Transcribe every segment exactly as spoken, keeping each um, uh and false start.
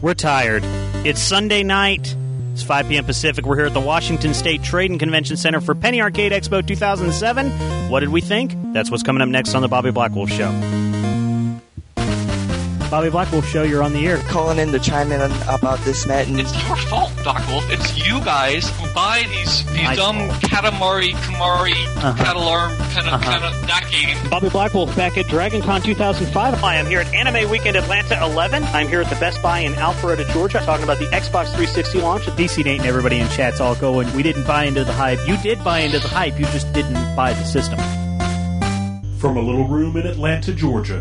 We're tired. It's Sunday night. It's five p.m. Pacific. We're here at the Washington State Trade and Convention Center for Penny Arcade Expo two thousand seven. What did we think? That's what's coming up next on the Bobby Blackwolf Show. Bobby Blackwolf Show, you're on the air. Calling in to chime in about this net. And it's your fault, Doc Wolf. It's you guys who buy these these I dumb Katamari, Kamari, uh-huh. Catalarm kind of uh-huh. kind of that game. Bobby Blackwolf back at DragonCon two thousand five. Hi, I'm here at Anime Weekend Atlanta eleven. I'm here at the Best Buy in Alpharetta, Georgia, talking about the Xbox three sixty launch. D C Nate and everybody in chat's all going, we didn't buy into the hype. You did buy into the hype. You just didn't buy the system. From a little room in Atlanta, Georgia,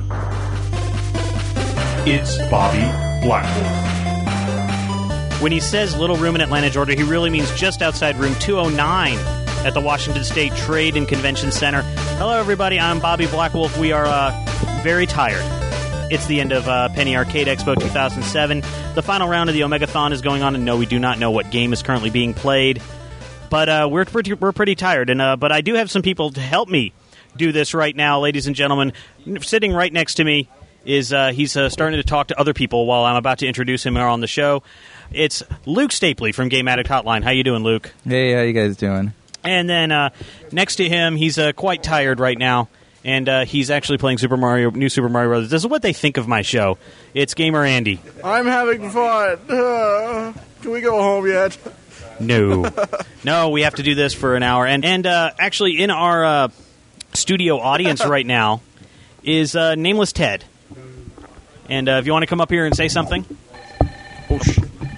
it's Bobby Blackwolf. When he says little room in Atlanta, Georgia, he really means just outside room two oh nine at the Washington State Trade and Convention Center. Hello, everybody. I'm Bobby Blackwolf. We are uh, very tired. It's the end of uh, Penny Arcade Expo two thousand seven. The final round of the Omegathon is going on, and no, we do not know what game is currently being played. But uh, we're pretty, we're pretty tired. And uh, but I do have some people to help me do this right now, ladies and gentlemen. Sitting right next to me is uh, he's uh, starting to talk to other people while I'm about to introduce him on the show. It's Luke Stapley from Game Addict Hotline. How you doing, Luke? Hey, how you guys doing? And then uh, next to him, he's uh, quite tired right now, and uh, he's actually playing Super Mario, New Super Mario Brothers. This is what they think of my show. It's Gamer Andy. I'm having fun. Uh, can we go home yet? No. No, we have to do this for an hour. And, and uh, actually, in our uh, studio audience right now is uh, Nameless Ted. And uh, if you want to come up here and say something. Whoosh.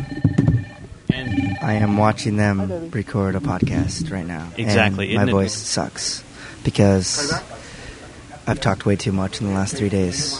And I am watching them record a podcast right now. Exactly. And my voice it? sucks because I've talked way too much in the last three days.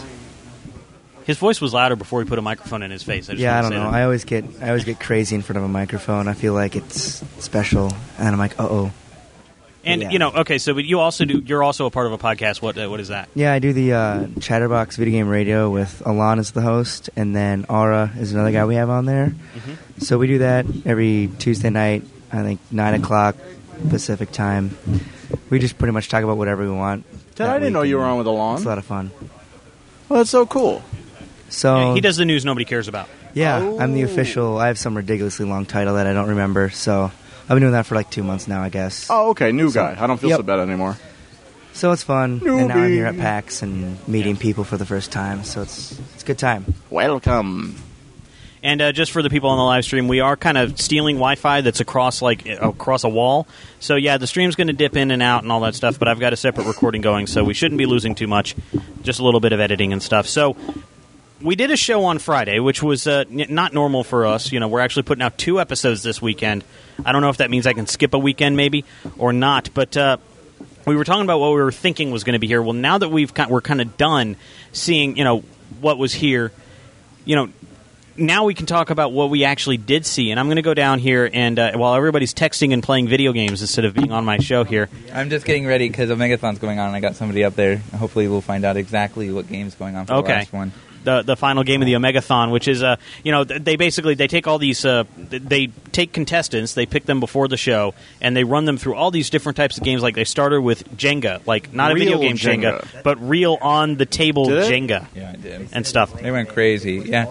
His voice was louder before he put a microphone in his face. I just yeah, I don't know. That. I always get I always get crazy in front of a microphone. I feel like it's special, and I'm like, uh-oh. And, yeah. you know, okay, so but you also do, you're also a part of a podcast. What uh, What is that? Yeah, I do the uh, Chatterbox Video Game Radio with Alon as the host, and then Aura is another guy we have on there. Mm-hmm. So we do that every Tuesday night, I think nine o'clock Pacific time. We just pretty much talk about whatever we want. Ted, I didn't know you were on with Alon. It's a lot of fun. Well, that's so cool. So yeah, he does the news nobody cares about. Yeah, oh. I'm the official. I have some ridiculously long title that I don't remember, so I've been doing that for like two months now, I guess. Oh, okay, new guy. So, I don't feel yep. so bad anymore. So it's fun, Newbie. And now I'm here at PAX and meeting people for the first time, so it's it's a good time. Welcome. And uh, just for the people on the live stream, we are kind of stealing Wi-Fi that's across like across a wall. So yeah, the stream's going to dip in and out and all that stuff, but I've got a separate recording going, so we shouldn't be losing too much. Just a little bit of editing and stuff. So we did a show on Friday, which was uh, n- not normal for us. You know, we're actually putting out two episodes this weekend. I don't know if that means I can skip a weekend maybe or not, but uh, we were talking about what we were thinking was going to be here. Well, now that we've kind, we're kind of done seeing, you know, what was here, you know, now we can talk about what we actually did see. And I'm going to go down here, and uh, while everybody's texting and playing video games instead of being on my show here. I'm just getting ready because Omegathon's going on, and I got somebody up there. Hopefully we'll find out exactly what game's going on for okay. the last one. The, the final game of the Omegathon, which is, uh, you know, they basically, they take all these, uh, they take contestants, they pick them before the show, and they run them through all these different types of games. Like, they started with Jenga, like, not real a video game Jenga, Jenga, but real on-the-table Jenga. Yeah, I did. And stuff. They went crazy, yeah.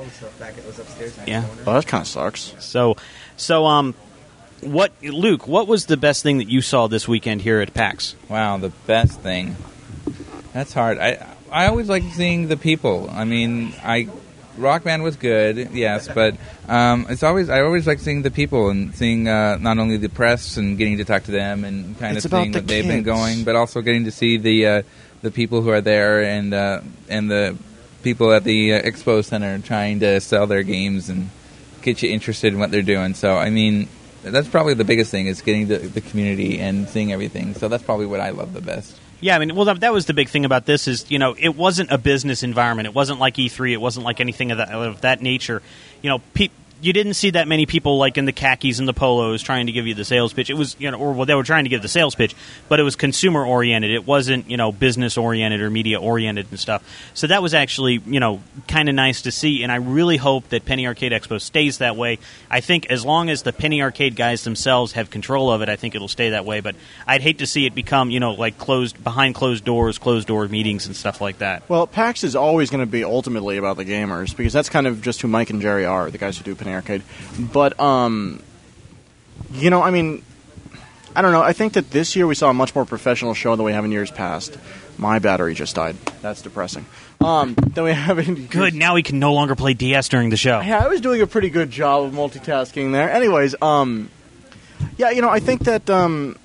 Yeah. Well, that kind of sucks. So, so, um, what, Luke, what was the best thing that you saw this weekend here at PAX? Wow, the best thing. That's hard. I I always like seeing the people. I mean, I Rock Band was good, yes, but um, it's always I always like seeing the people and seeing uh, not only the press and getting to talk to them and kind it's of seeing the what they've kids. been going, but also getting to see the uh, the people who are there and uh, and the people at the uh, expo center trying to sell their games and get you interested in what they're doing. So I mean, that's probably the biggest thing is getting the, the community and seeing everything. So that's probably what I love the best. Yeah, I mean, well, that, that was the big thing about this is, you know, it wasn't a business environment. It wasn't like E three. It wasn't like anything of that, of that nature. You know, pe- you didn't see that many people like in the khakis and the polos trying to give you the sales pitch. It was, you know, or well, they were trying to give the sales pitch, but it was consumer oriented. It wasn't, you know, business oriented or media oriented and stuff. So that was actually, you know, kind of nice to see. And I really hope that Penny Arcade Expo stays that way. I think as long as the Penny Arcade guys themselves have control of it, I think it'll stay that way. But I'd hate to see it become, you know, like closed behind closed doors, closed door meetings and stuff like that. Well, PAX is always going to be ultimately about the gamers because that's kind of just who Mike and Jerry are, the guys who do Penny Arcade. But, um, you know, I mean, I don't know. I think that this year we saw a much more professional show than we have in years past. My battery just died. That's depressing. Um, than we have in Good. Now we can no longer play D S during the show. Yeah, I was doing a pretty good job of multitasking there. Anyways, um, yeah, you know, I think that um,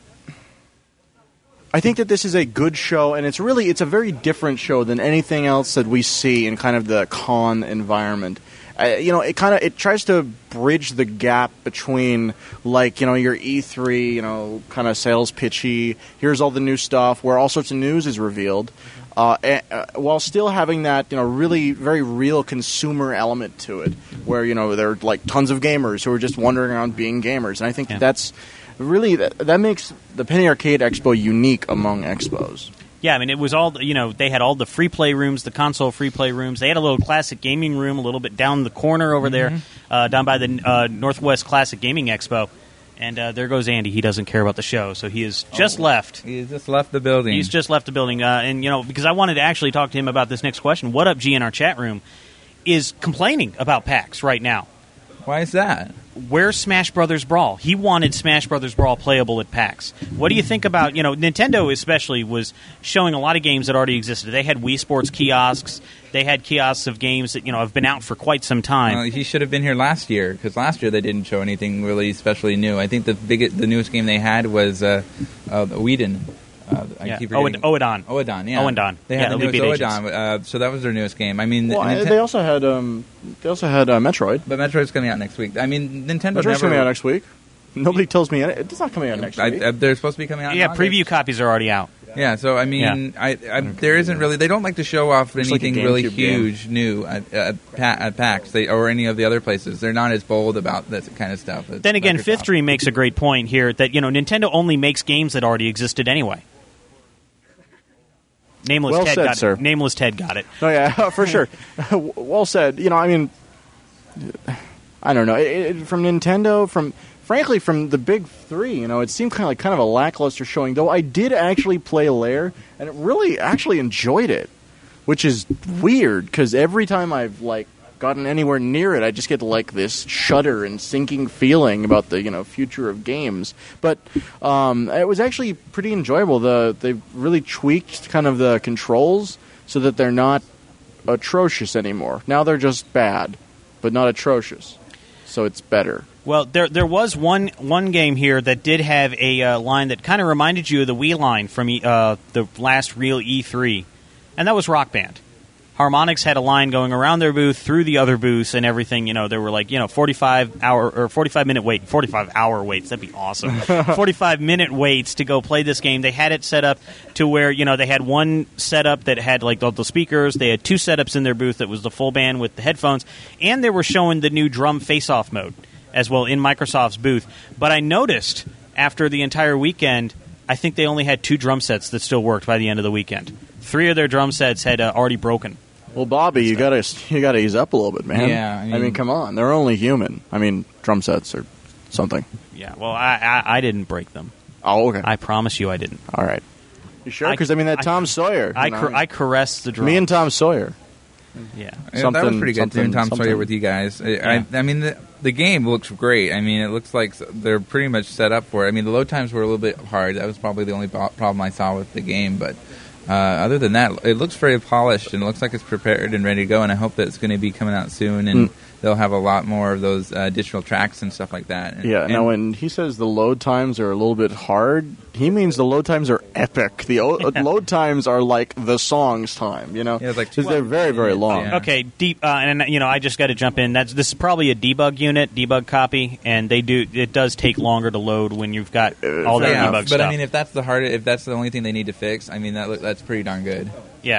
I think that this is a good show, and it's really it's a very different show than anything else that we see in kind of the con environment. Uh, you know, it kind of it tries to bridge the gap between, like, you know, your E three, you know, kind of sales pitchy. Here's all the new stuff where all sorts of news is revealed, uh, and, uh, while still having that, you know, really very real consumer element to it, where, you know, there are like tons of gamers who are just wandering around being gamers, and I think Yeah. that's really that, that makes the Penny Arcade Expo unique among expos. Yeah, I mean, it was all, you know, they had all the free play rooms, the console free play rooms. They had a little classic gaming room a little bit down the corner over Mm-hmm. there, uh, down by the uh, Northwest Classic Gaming Expo. And uh, there goes Andy. He doesn't care about the show, so he has just Oh. left. He's just left the building. He's just left the building. Uh, and, you know, because I wanted to actually talk to him about this next question. What Up G in our chat room is complaining about PAX right now. Why is that? Where's Smash Brothers Brawl? He wanted Smash Brothers Brawl playable at PAX. What do you think about, you know, Nintendo especially was showing a lot of games that already existed. They had Wii Sports kiosks. They had kiosks of games that, you know, have been out for quite some time. Well, he should have been here last year, because last year they didn't show anything really especially new. I think the biggest, the newest game they had was uh, uh, Whedon. Uh, I Yeah. keep Oed- forgetting. Oedon. Oedon, yeah. Oedon. They Yeah, had the Elite newest Beat Oedon, uh, so that was their newest game. I mean, Well, Ninten- they also had um, they also had uh, Metroid. but Metroid's coming out next week. I mean, Nintendo Metroid's never. coming out next week. Nobody tells me it. It's not coming out next I, week. I, they're supposed to be coming out. in Yeah, August. preview copies are already out. Yeah, so I mean, I, I, there isn't really. They don't like to show off Looks like a anything really GameCube game. huge new at, at, Pa- at PAX they, or any of the other places. They're not as bold about this kind of stuff. as Then again, Microsoft. Fifth Dream makes a great point here that, you know, Nintendo only makes games that already existed anyway. Nameless Well Ted said, got sir. it. Nameless Ted got it. Oh yeah, for sure. Well said. You know, I mean, I don't know. It, it, from Nintendo, from frankly, from the big three, you know, it seemed kind of like kind of a lackluster showing. Though I did actually play Lair, and it really actually enjoyed it, which is weird because every time I've like gotten anywhere near it, I just get like this shudder and sinking feeling about the, you know, future of games. But um, it was actually pretty enjoyable. The they've really tweaked kind of the controls so that they're not atrocious anymore. Now they're just bad, but not atrocious. So it's better. Well, there there was one one game here that did have a uh, line that kind of reminded you of the Wii line from uh, the last real E three, and that was Rock Band. Harmonix had a line going around their booth, through the other booths, and everything. You know, there were like, you know, forty-five hour or forty-five minute wait, forty-five hour waits. That'd be awesome. forty-five minute waits to go play this game. They had it set up to where, you know, they had one setup that had like all the speakers. They had two setups in their booth that was the full band with the headphones, and they were showing the new drum face-off mode as well in Microsoft's booth. But I noticed after the entire weekend, I think they only had two drum sets that still worked by the end of the weekend. Three of their drum sets had uh, already broken. Well, Bobby, you gotta you gotta ease up a little bit, man. Yeah, I I mean, mean- come on, they're only human. I mean, drum sets or something. Yeah, well, I, I, I didn't break them. Oh, okay. I promise you I didn't. All right. You sure? I- Because I, mean, that I- Tom Sawyer. I, you know, car- I caressed the drum. me and Tom Sawyer. Yeah. Yeah, that was Something- pretty good doing something- Tom Sawyer something. with you guys. I, Yeah. I, I mean, the, the game looks great. I mean, it looks like they're pretty much set up for it. I mean, the load times were a little bit hard. That was probably the only bo- problem I saw with the game. But uh, other than that, it looks very polished and it looks like it's prepared and ready to go. And I hope that it's going to be coming out soon and Mm. they'll have a lot more of those uh, additional tracks and stuff like that. And, Yeah. and, Now, when he says the load times are a little bit hard, he means the load times are epic. The o- load times are like the song's time. You know, Yeah, it's like because they're very, very long. Yeah. Okay, deep, uh, and you know, I just got to jump in. That's this is probably a debug unit, debug copy, and they do. It does take longer to load when you've got all that yeah, debug but stuff. I mean, if that's the hard, if that's the only thing they need to fix, I mean, that look, that's pretty darn good. yeah,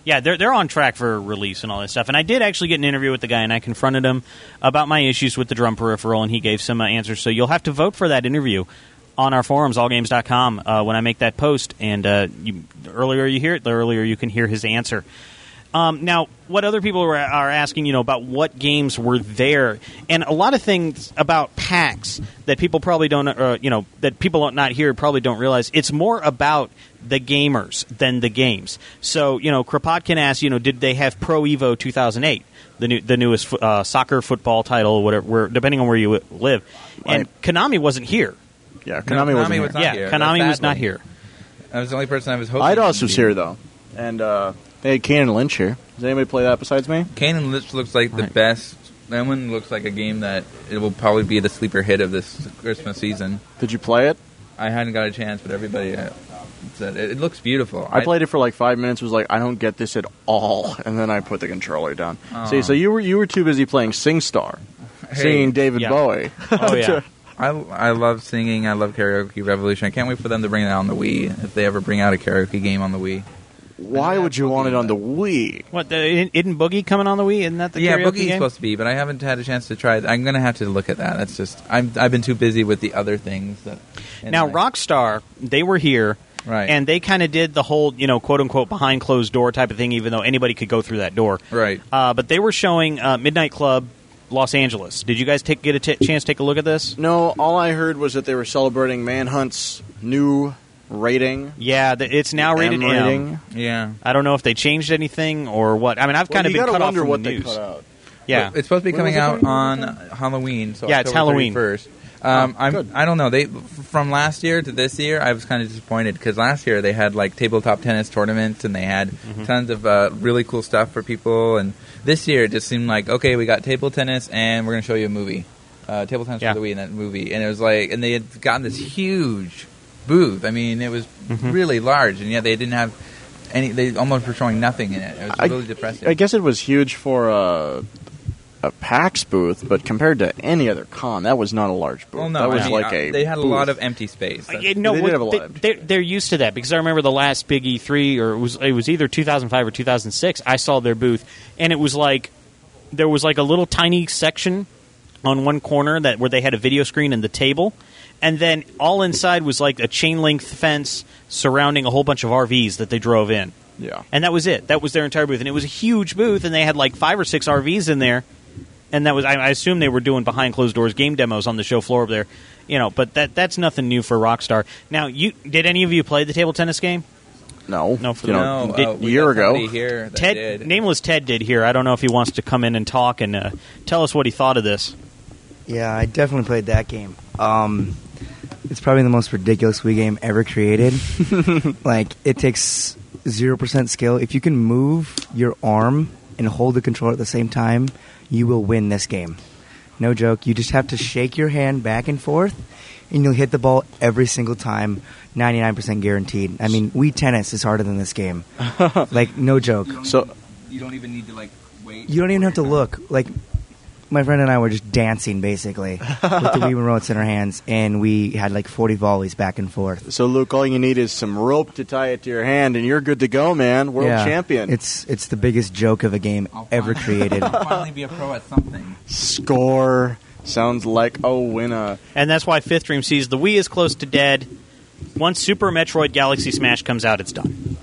Yeah, they're they're on track for release and all that stuff. And I did actually get an interview with the guy, and I confronted him about my issues with the drum peripheral, and he gave some uh, answers. So you'll have to vote for that interview on our forums, all games dot com, uh, when I make that post. And uh, you, the earlier you hear it, the earlier you can hear his answer. Um, now, what other people are, are asking, you know, about what games were there, and a lot of things about PAX that people probably don't, uh, you know, that people not here probably don't realize. It's more about the gamers than the games. So, you know, Kropotkin asked, you know, did they have Pro Evo two thousand eight, the new, the newest uh, soccer football title, whatever, where, depending on where you live, and Right. Konami wasn't here. Yeah, No, Konami, wasn't here. was not yeah, here. Konami was Sadly. not here. I was the only person I was hoping. Eidos to was be. here though, and uh, they had Kane and Lynch here. Does anybody play that besides me? Kane and Lynch looks like the Right. best. That one looks like a game that it will probably be the sleeper hit of this Christmas season. Did you play it? I hadn't got a chance, but everybody uh, said it, it looks beautiful. I played it for like five minutes. Was like, I don't get this at all, and then I put the controller down. Aw. See, so you were you were too busy playing SingStar, Hey. singing David Yeah. Bowie. Oh, yeah. I, I love singing. I love Karaoke Revolution. I can't wait for them to bring that on the Wii. If they ever bring out a karaoke game on the Wii. Why would you want it on the Wii? What, the, isn't Boogie coming on the Wii? Isn't that the yeah, karaoke Boogie's game? supposed to be, but I haven't had a chance to try it. I'm going to have to look at that. That's just I'm, I've been too busy with the other things. That Now, anyway. Rockstar, they were here, Right. and they kind of did the whole, you know, quote-unquote, behind closed door type of thing, even though anybody could go through that door. Right. Uh, but they were showing uh, Midnight Club Los Angeles. Did you guys take, get a t- chance to take a look at this? No, all I heard was that they were celebrating Manhunt's new rating. Yeah, the, it's now rated M M. rating. Yeah. I don't know if they changed anything or what. I mean, I've kind Well, of you been gotta cut off wonder from what the they news. cut out. Yeah. But it's supposed to be When coming was it out coming on Halloween. So Yeah, it's October Halloween. thirty-first. Um, Oh, I'm, good. I don't know. They from last year to this year, I was kind of disappointed because last year they had like tabletop tennis tournaments and they had Mm-hmm. tons of uh, really cool stuff for people. And this year it just seemed like okay, we got table tennis and we're going to show you a movie, uh, table tennis Yeah. for the Wii, and that movie. And it was like, and they had gotten this huge booth. I mean, it was Mm-hmm. really large, and yet they didn't have any. They almost were showing nothing in it. It was I- really depressing. I guess it was huge for a, a PAX booth, but compared to any other con, that was not a large booth. Well, no, that was I mean, like uh, a. they had a booth. lot of empty space. Uh, That's- yeah, no, They did what- have a lot they, of- they're, they're used to that because I remember the last Big E three, or it was it was either two thousand five or two thousand six. I saw their booth, and it was like there was like a little tiny section on one corner that where they had a video screen and the table, and then all inside was like a chain link fence surrounding a whole bunch of R Vs that they drove in, Yeah. and that was it. That was their entire booth, and it was a huge booth, and they had like five or six R Vs in there. And that was, I, I assume they were doing behind closed doors game demos on the show floor over there, you know. But that that's nothing new for Rockstar. Now, you did any of you play the table tennis game? No. No, for you the- know, no, did- uh, a we year got ago. somebody here that Ted, did. nameless Ted did here. I don't know if he wants to come in and talk and uh, tell us what he thought of this. Yeah, I definitely played that game. Um, it's probably the most ridiculous Wii game ever created. Like, it takes zero percent skill. If you can move your arm and hold the controller at the same time, you will win this game. No joke. You just have to shake your hand back and forth, and you'll hit the ball every single time, ninety-nine percent guaranteed. I mean, Wii Tennis is harder than this game. Like, no joke. So You don't even need to like wait. You don't even have to look. Like, my friend and I were just dancing, basically, with the Wii remotes in our hands, and we had like forty volleys back and forth. So, Luke, all you need is some rope to tie it to your hand, and you're good to go, man. World Yeah. champion. It's it's the biggest joke of a game I'll ever finally- created. I'll finally be a pro at something. Score. Sounds like a winner. And that's why Fifth Dream sees the Wii is close to dead. Once Super Metroid Galaxy Smash comes out, it's done.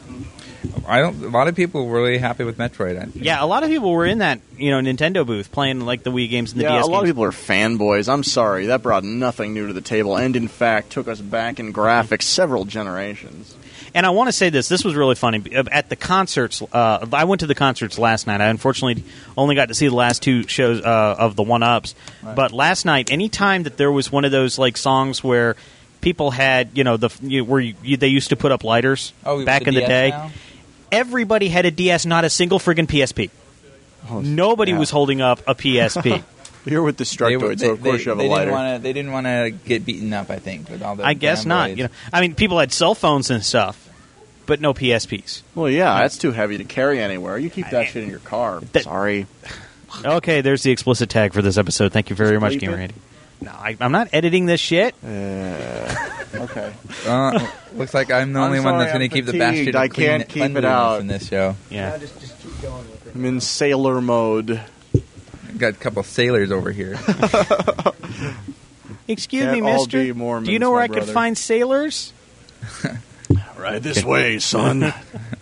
I don't. A lot of people were really happy with Metroid. I think. Yeah, a lot of people were in that, you know, Nintendo booth playing like the Wii games and the Yeah, D S a lot games. of people are fanboys. I'm sorry. That brought nothing new to the table, and in fact, took us back in graphics several generations. And I want to say this. This was really funny. At the concerts, uh, I went to the concerts last night. I unfortunately only got to see the last two shows uh, of the one-ups. Right. But last night, any time that there was one of those like songs where people had, you know, the you, where you, you, they used to put up lighters Oh, with back in the D S day, now? everybody had a D S, not a single friggin' P S P. Nobody yeah. was holding up a P S P. You're with They, Destructoid, were- so of they- course you have they a lighter. Didn't wanna, they didn't want to get beaten up. I think with all the. I guess not. fanboys. You know, I mean, people had cell phones and stuff, but no P S Ps. Well, yeah, that's too heavy to carry anywhere. You keep that shit in your car. That- Sorry. Okay, there's the explicit tag for this episode. Thank you very Just much, bleep Gamer it. Andy. No, I, I'm not editing this shit. Uh, Okay. Uh, looks like I'm the I'm only one sorry, that's going I'm to keep the fatigued. bastion of I clean can't keep it cleanliness out. in this show. Yeah. just, just keep going with it. I'm in sailor mode. Got a couple sailors over here. Excuse Can't me, all mister. be Mormons, Do you know where my I could brother. find sailors? Right this way, son. okay,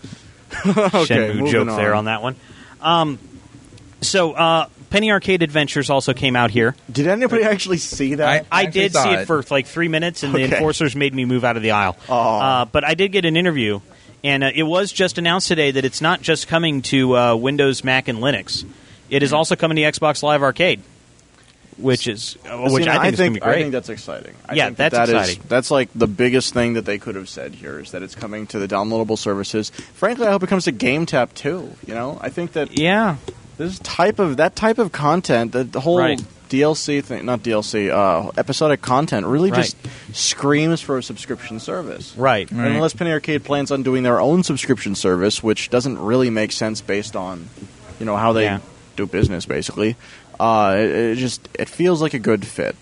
Shenmue moving joke on. there on that one. Um, so, uh, Penny Arcade Adventures also came out here. Did anybody actually see that? I- I actually did saw see it it. for like three minutes, and the Okay. enforcers made me move out of the aisle. Aw. Uh, but I did get an interview, and uh, it was just announced today that it's not just coming to uh, Windows, Mac, and Linux. It is also coming to Xbox Live Arcade, which is uh, which See, I think is going to be I great. think that's exciting. I Yeah, think that that's that is- exciting. that's like the biggest thing that they could have said here is that it's coming to the downloadable services. Frankly, I hope it comes to GameTap too. You know, I think that yeah, this type of that type of content, the, the whole Right. D L C thing, not D L C, uh, episodic content, really Right. just screams for a subscription service. right. Right. And unless Penny Arcade plans on doing their own subscription service, which doesn't really make sense based on, you know, how they Yeah. do business, basically, uh, it, it just it feels like a good fit.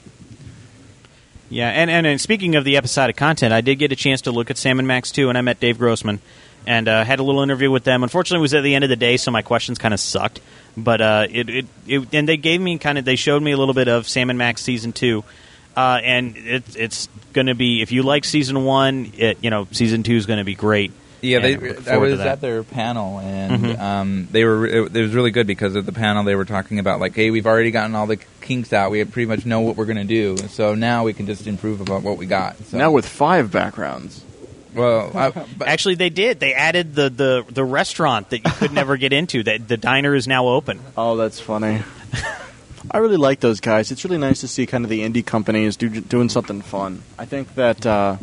Yeah, and, and and speaking of the episodic content, I did get a chance to look at Sam and Max too, and I met Dave Grossman and uh, had a little interview with them. Unfortunately, it was at the end of the day, so my questions kind of sucked. But uh, it, it, it and they gave me kind of they showed me a little bit of Sam and Max season two, uh, and it, it's going to be if you like season one, it you know season two is going to be great. Yeah, And they, I'm looking I forward to was that. at their panel, and Mhm. um, they were. It, it was really good because at the panel they were talking about like, hey, we've already gotten all the kinks out. We pretty much know what we're going to do, so now we can just improve about what we got. So, Now with five backgrounds. well, I, but, Actually, they did. They added the, the, the restaurant that you could never get into. That the diner is now open. Oh, that's funny. I really like those guys. It's really nice to see kind of the indie companies do, doing something fun. I think that, uh,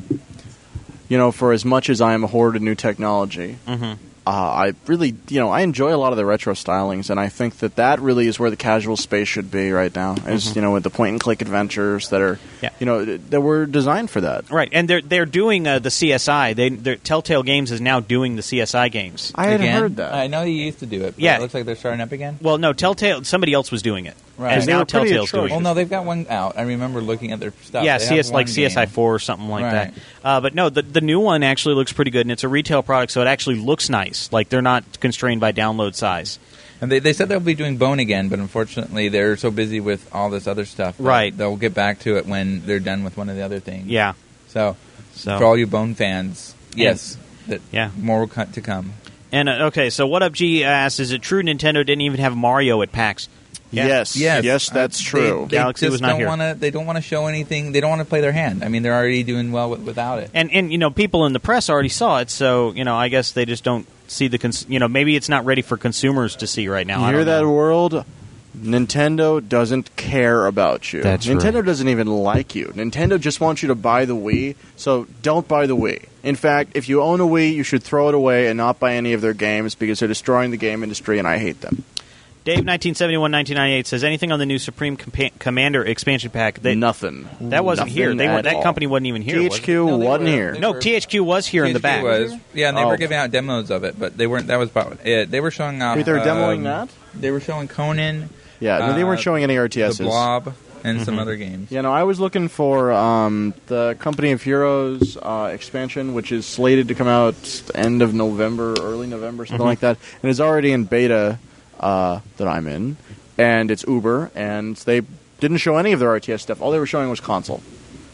you know, for as much as I am a hoard of new technology, Mm-hmm. uh, I really, you know, I enjoy a lot of the retro stylings, and I think that that really is where the casual space should be right now. Is you know, with the point and click adventures that are, Yeah. you know, that were designed for that. Right, and they're they're doing uh, the C S I. They they're, Telltale Games is now doing the C S I games. I hadn't again, heard that. I know you used to do it. But Yeah. it looks like they're starting up again. Well, no, Telltale. Somebody else was doing it, Right. and They now were pretty Telltale's doing atrocious. it. Well, no, they've got one out. I remember looking at their stuff. Yeah, They C S have like one C S I game. four or something like Right. that. Uh, but no, the the new one actually looks pretty good, and it's a retail product, so it actually looks nice. Like they're not constrained by download size. And they, they said they'll be doing Bone again, but unfortunately they're so busy with all this other stuff. that Right. They'll get back to it when they're done with one of the other things. Yeah. So, So for all you Bone fans, yes, that Yeah. more will co- to come. and uh, okay, so what up? G asks, is it true Nintendo didn't even have Mario at PAX? Yeah. Yes, Yes, yes, that's Uh, true. They, they Galaxy just was not don't here. Wanna, they don't want to show anything. They don't want to play their hand. I mean, they're already doing well with, without it. And and you know, people in the press already saw it, so you know, I guess they just don't see the cons- you know, maybe it's not ready for consumers to see right now. You I hear don't that, know. world? Nintendo doesn't care about you. That's Nintendo right. doesn't even like you. Nintendo just wants you to buy the Wii, so don't buy the Wii. In fact, if you own a Wii, you should throw it away and not buy any of their games because they're destroying the game industry, and I hate them. Dave nineteen seventy-one nineteen ninety-eight says anything on the new Supreme Compa- Commander expansion pack. They, Nothing. that wasn't Nothing here. They were at that all. company wasn't even here. was it? T H Q No, they wasn't were- here. they No, were- T H Q was here in the T H Q back. Was, yeah, and they Oh. were giving out demos of it, but they weren't. That was about it. They were showing off. Wait, they were demoing um, that? They were showing Conan. Yeah, no, they uh, weren't showing any R T Ss. The Blob, and some Mhm. other games. Yeah, no, I was looking for um, the Company of Heroes uh, expansion, which is slated to come out end of November, early November, something Mhm. like that, and is already in beta uh, that I'm in, and it's Uber, and they didn't show any of their R T S stuff. All they were showing was console.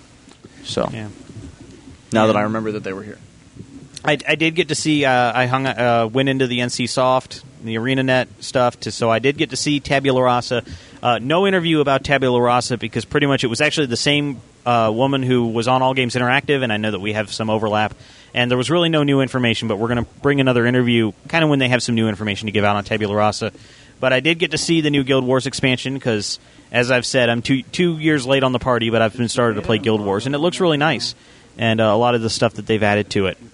So Yeah. now that I remember that they were here, I, I did get to see. Uh, I hung. Uh, went into the N C Soft, the ArenaNet stuff. To, so I did get to see Tabula Rasa. Uh, no interview about Tabula Rasa because pretty much it was actually the same uh, woman who was on All Games Interactive, and I know that we have some overlap. And there was really no new information, but we're going to bring another interview kind of when they have some new information to give out on Tabula Rasa. But I did get to see the new Guild Wars expansion because, as I've said, I'm two two years late on the party, but I've been started to play Guild Wars, and it looks really nice. And uh, a lot of the stuff that they've added to it.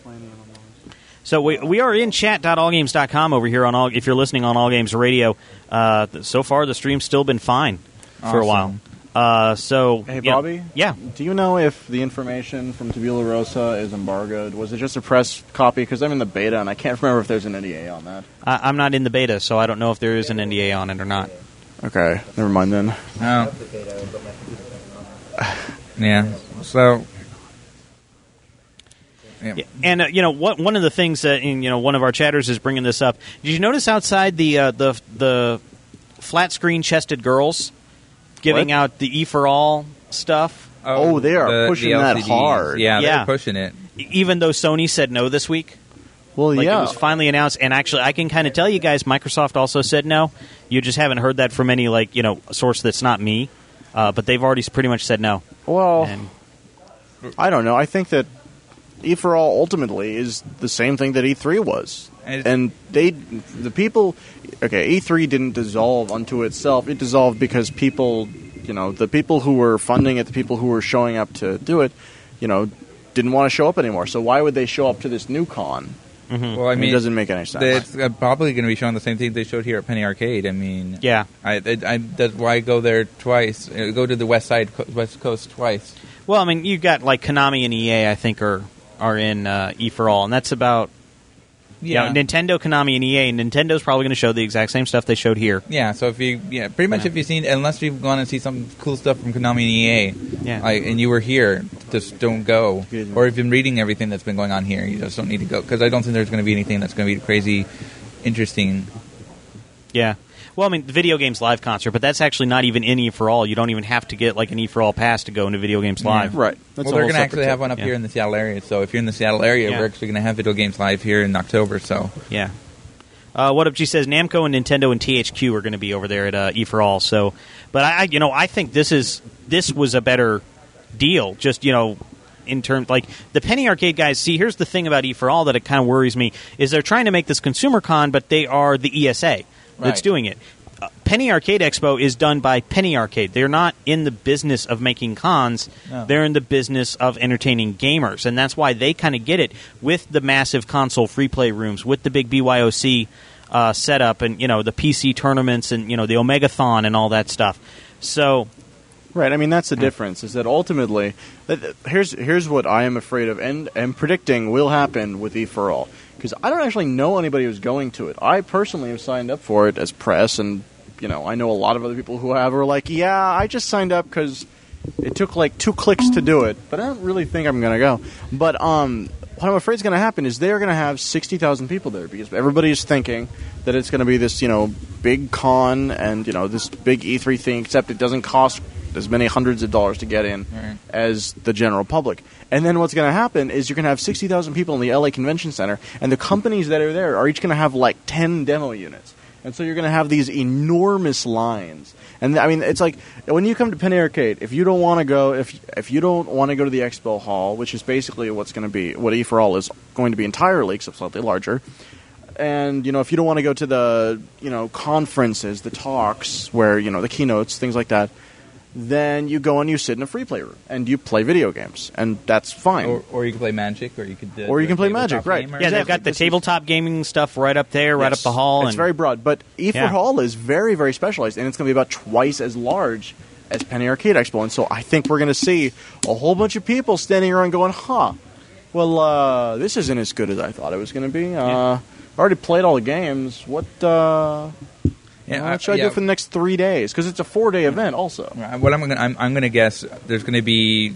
So we we are in chat dot all games dot com over here on all. If you're listening on All Games Radio, uh, so far the stream's still been fine for a while. Uh, so hey yeah. Bobby, yeah. do you know if the information from Tabula Rasa is embargoed? Was it just a press copy? Because I'm in the beta, and I can't remember if there's an N D A on that. I, I'm not in the beta, so I don't know if there is an N D A on it or not. Okay, never mind then. Oh. Yeah. So Yeah. Yeah, and uh, you know what? One of the things that and, you know one of our chatters is bringing this up. Did you notice outside the uh, the the flat screen chested girls giving What? out the E for All stuff? Oh, they are the- pushing the that L C Ds. hard. Yeah, Yeah. they're pushing it. E- Even though Sony said no this week. Well, Like yeah. it was finally announced, and actually, I can kind of tell you guys, Microsoft also said no. You just haven't heard that from any like you know source that's not me, uh, but they've already pretty much said no. well, And I don't know. I think that E for All ultimately is the same thing that E three was. And- And they, the people, okay, E three didn't dissolve unto itself. It dissolved because people, you know, the people who were funding it, the people who were showing up to do it, you know, didn't want to show up anymore. So why would they show up to this new con? Well, I it mean, doesn't make any sense. It's uh, probably going to be showing the same thing they showed here at Penny Arcade. I mean, yeah, I, I, I that's why go there twice. Uh, go to the west side, co- west coast twice. well, I mean, you got like Konami and E A, I think, are are in uh, E for All, and that's about. Yeah, You know, Nintendo, Konami, and E A. Nintendo's probably going to show the exact same stuff they showed here. yeah. So if you, yeah, pretty much Yeah. if you've seen, unless you've gone and see some cool stuff from Konami and E A, Yeah. like, and you were here, just don't go. Good. Or if you've been reading everything that's been going on here, you just don't need to go because I don't think there's going to be anything that's going to be crazy, interesting. Yeah. Well, I mean, the Video Games Live concert, but that's actually not even in E for All. You don't even have to get like an E for All pass to go into Video Games Live. right. That's well, a they're whole going to separate actually have tip. one up Yeah. here in the Seattle area. So if you're in the Seattle area, Yeah. we're actually going to have Video Games Live here in October. So Yeah. Uh, what up? She says Namco and Nintendo and T H Q are going to be over there at uh, E for All. So, but I, I, you know, I think this is this was a better deal. Just you know, in terms like the Penny Arcade guys. See, here's the thing about E for All that it kind of worries me is they're trying to make this consumer con, but they are the E S A that's Right. doing it. Uh, Penny Arcade Expo is done by Penny Arcade. They're not in the business of making cons. No. They're in the business of entertaining gamers, and that's why they kind of get it with the massive console free play rooms, with the big B Y O C uh, setup, and you know the P C tournaments, and you know the Omegathon and all that stuff. So Right. I mean, that's the difference. Is that ultimately, that, here's here's what I am afraid of, and am predicting will happen with E for All, because I don't actually know anybody who's going to it. I personally have signed up for it as press, and you know, I know a lot of other people who have are like, yeah, I just signed up because it took like two clicks to do it, but I don't really think I'm going to go. But um, what I'm afraid is going to happen is they're going to have sixty thousand people there because everybody's thinking that it's going to be this, you know, big con and, you know, this big E three thing, except it doesn't cost as many hundreds of dollars to get in Right. as the general public. And then what's going to happen is you're going to have sixty thousand people in the L A Convention Center, and the companies that are there are each going to have like ten demo units. And so you're going to have these enormous lines. And I mean, it's like when you come to Penny Arcade, if you don't want to go, if if you don't want to go to the expo hall, which is basically what's going to be what E for All is going to be entirely, except slightly larger. And you know, if you don't want to go to the you know conferences, the talks, where you know the keynotes, things like that, then you go and you sit in a free play room and you play video games, and that's fine. Or, or you can play Magic, or you could. Uh, Or you do a can play tabletop Magic, right. game or- yeah, they've Exactly. got the This is- tabletop gaming stuff right up there, right Yes. up the hall. It's and very broad, but E for Yeah. All is very, very specialized, and it's going to be about twice as large as Penny Arcade Expo. And so I think we're going to see a whole bunch of people standing around going, "Huh, well, uh, this isn't as good as I thought it was going to be. Uh, Yeah. I already played all the games. What, uh, Yeah, what should I yeah. do for the next three days? Because it's a four-day event, also. Right, What I'm gonna, I'm, I'm going to guess there's going to be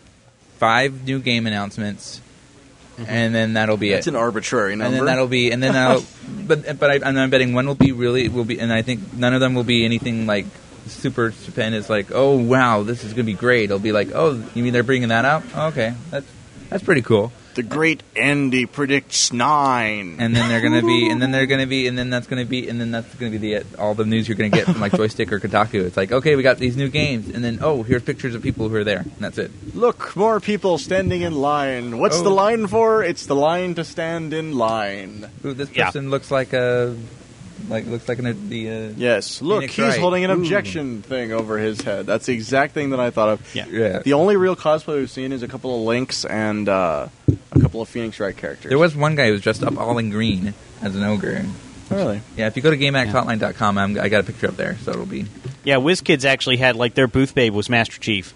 five new game announcements, and then that'll be It's it. an arbitrary number. And then that'll be, and then that'll, but but I, and I'm betting one will be really will be, and I think none of them will be anything like super stupendous. Like, oh wow, this is going to be great. It'll be like, oh, you mean they're bringing that out? Oh, okay, that's that's pretty cool. the great Andy predicts nine. And then they're going to be, and then they're going to be, and then that's going to be, and then that's going to be the all the news you're going to get from like Joystick or Kotaku. It's like, okay, we got these new games, and then oh, here's pictures of people who are there, and that's it. Look, more people standing in line. What's Oh. the line for? It's the line to stand in line. Ooh, this Yeah. person looks like a, like looks like an the. Uh, Yes, look, Phoenix he's Wright. holding an Ooh. objection thing over his head. That's the exact thing that I thought of. Yeah. Yeah. The only real cosplay we've seen is a couple of Lynx and uh, a couple of Phoenix Wright characters. There was one guy who was dressed up all in green as an ogre. Oh, really? Yeah, if you go to GameAct Hotline dot com, I'm, I got a picture up there, so it'll be. Yeah, WizKids actually had like their booth babe was Master Chief.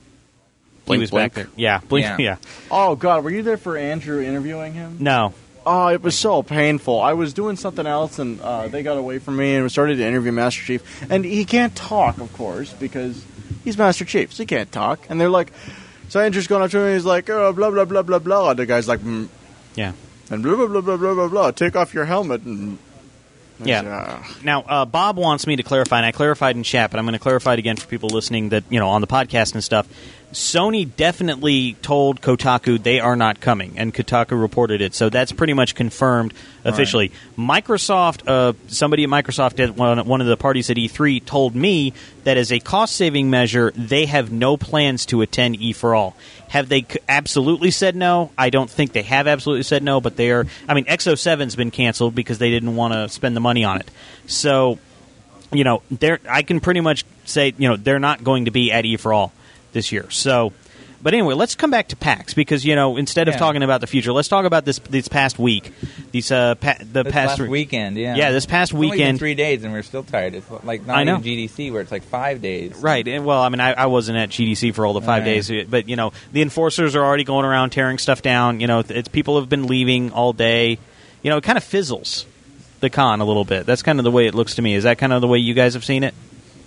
Blink, he was blink. back there. Yeah, blink. Yeah. Yeah. Oh God, were you there for Andrew interviewing him? No. Oh, it was so painful. I was doing something else, and uh, they got away from me and started to interview Master Chief. And he can't talk, of course, because he's Master Chief, so he can't talk. And they're like, So Andrew's going up to him and he's like, oh, blah, blah, blah, blah, blah. And the guy's like, mm. Yeah. And blah, blah, blah, blah, blah, blah, blah. Take off your helmet. And yeah. Uh, now, uh, Bob wants me to clarify, and I clarified in chat, but I'm going to clarify it again for people listening that, you know, on the podcast and stuff. Sony definitely told Kotaku they are not coming, and Kotaku reported it. So that's pretty much confirmed officially. Right. Microsoft, uh, somebody at Microsoft at one, one of the parties at E three told me that as a cost-saving measure, they have no plans to attend E for All. Have they c- absolutely said no? I don't think they have absolutely said no, but they are. I mean, X oh seven's been canceled because they didn't want to spend the money on it. So, you know, they're, I can pretty much say, you know, they're not going to be at E for All this year. So, but anyway, let's come back to PAX because, you know, instead of yeah. talking about the future, let's talk about this this past week. These uh, pa- the this past last weekend, yeah, yeah, this past it's only weekend, been three days, and we're still tired. It's like not I know. even G D C where it's like five days, right? And, well, I mean, I, I wasn't at G D C for all the five right. days, but you know, the enforcers are already going around tearing stuff down. You know, it's people have been leaving all day. You know, it kind of fizzles the con a little bit. That's kind of the way it looks to me. Is that kind of the way you guys have seen it?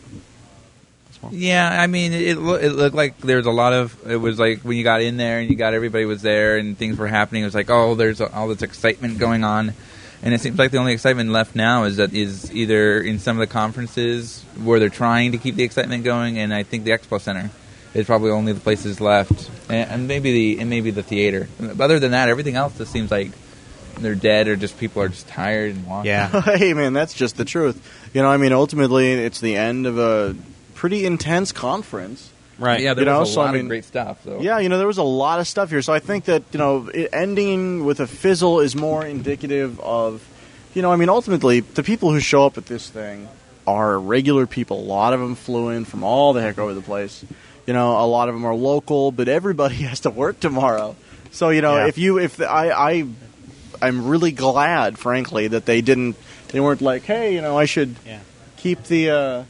Yeah, I mean, it, lo- it looked like there was a lot of. It was like when you got in there and you got everybody was there and things were happening. It was like, oh, there's all this excitement going on, and it seems like the only excitement left now is that is either in some of the conferences where they're trying to keep the excitement going, and I think the Expo Center is probably only the places left, and, and maybe the and maybe the theater. But other than that, everything else just seems like they're dead or just people are just tired and walking. Yeah. Hey, man, that's just the truth. You know, I mean, ultimately, it's the end of a pretty intense conference. Right. Yeah, there You know, was a so, I lot mean, of great stuff. So. Yeah, you know, there was a lot of stuff here. So I think that, you know, it ending with a fizzle is more indicative of, you know, I mean, ultimately, the people who show up at this thing are regular people. A lot of them flew in from all the heck over the place. You know, a lot of them are local, but everybody has to work tomorrow. So, you know, Yeah. if you, if the, I, I, I'm really glad, frankly, that they didn't, they weren't like, hey, you know, I should Yeah. keep the, uh,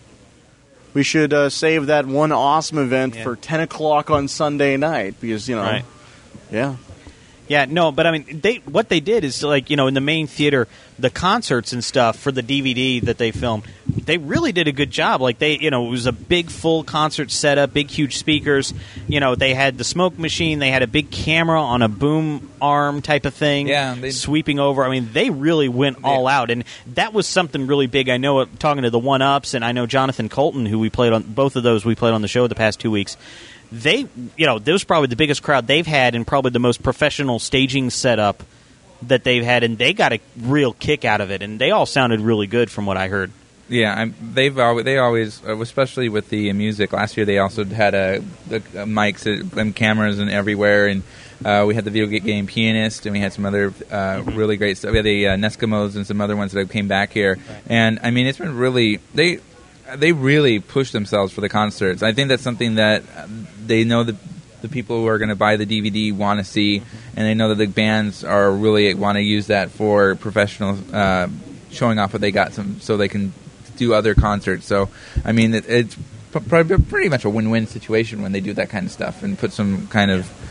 we should uh, save that one awesome event Yeah. for ten o'clock on Sunday night because, you know, Right. yeah. Yeah, no, but I mean, they what they did is like, you know, in the main theater, the concerts and stuff for the D V D that they filmed, they really did a good job. Like they, you know, it was a big full concert setup, big huge speakers. You know, they had the smoke machine, they had a big camera on a boom arm type of thing, Yeah, they- sweeping over. I mean, they really went all out, and that was something really big. I know, uh, talking to the One Ups, and I know Jonathan Colton, who we played on both of those, we played on the show the past two weeks. They, you know, this was probably the biggest crowd they've had and probably the most professional staging setup that they've had, and they got a real kick out of it, and they all sounded really good from what I heard. Yeah, I'm, they've always, they always, uh, especially with the music. Last year, they also had a, the uh, mics and cameras and everywhere, and uh, we had the video game pianist, and we had some other uh, mm-hmm. really great stuff. We had the uh, Neskimos and some other ones that came back here, right. And I mean, it's been really they they really pushed themselves for the concerts. I think that's something that they know that the people who are going to buy the D V D want to see, mm-hmm. and they know that the bands are really want to use that for professional uh, showing off what they got, some so they can do other concerts. So, I mean, it, it's probably pretty much a win-win situation when they do that kind of stuff and put some kind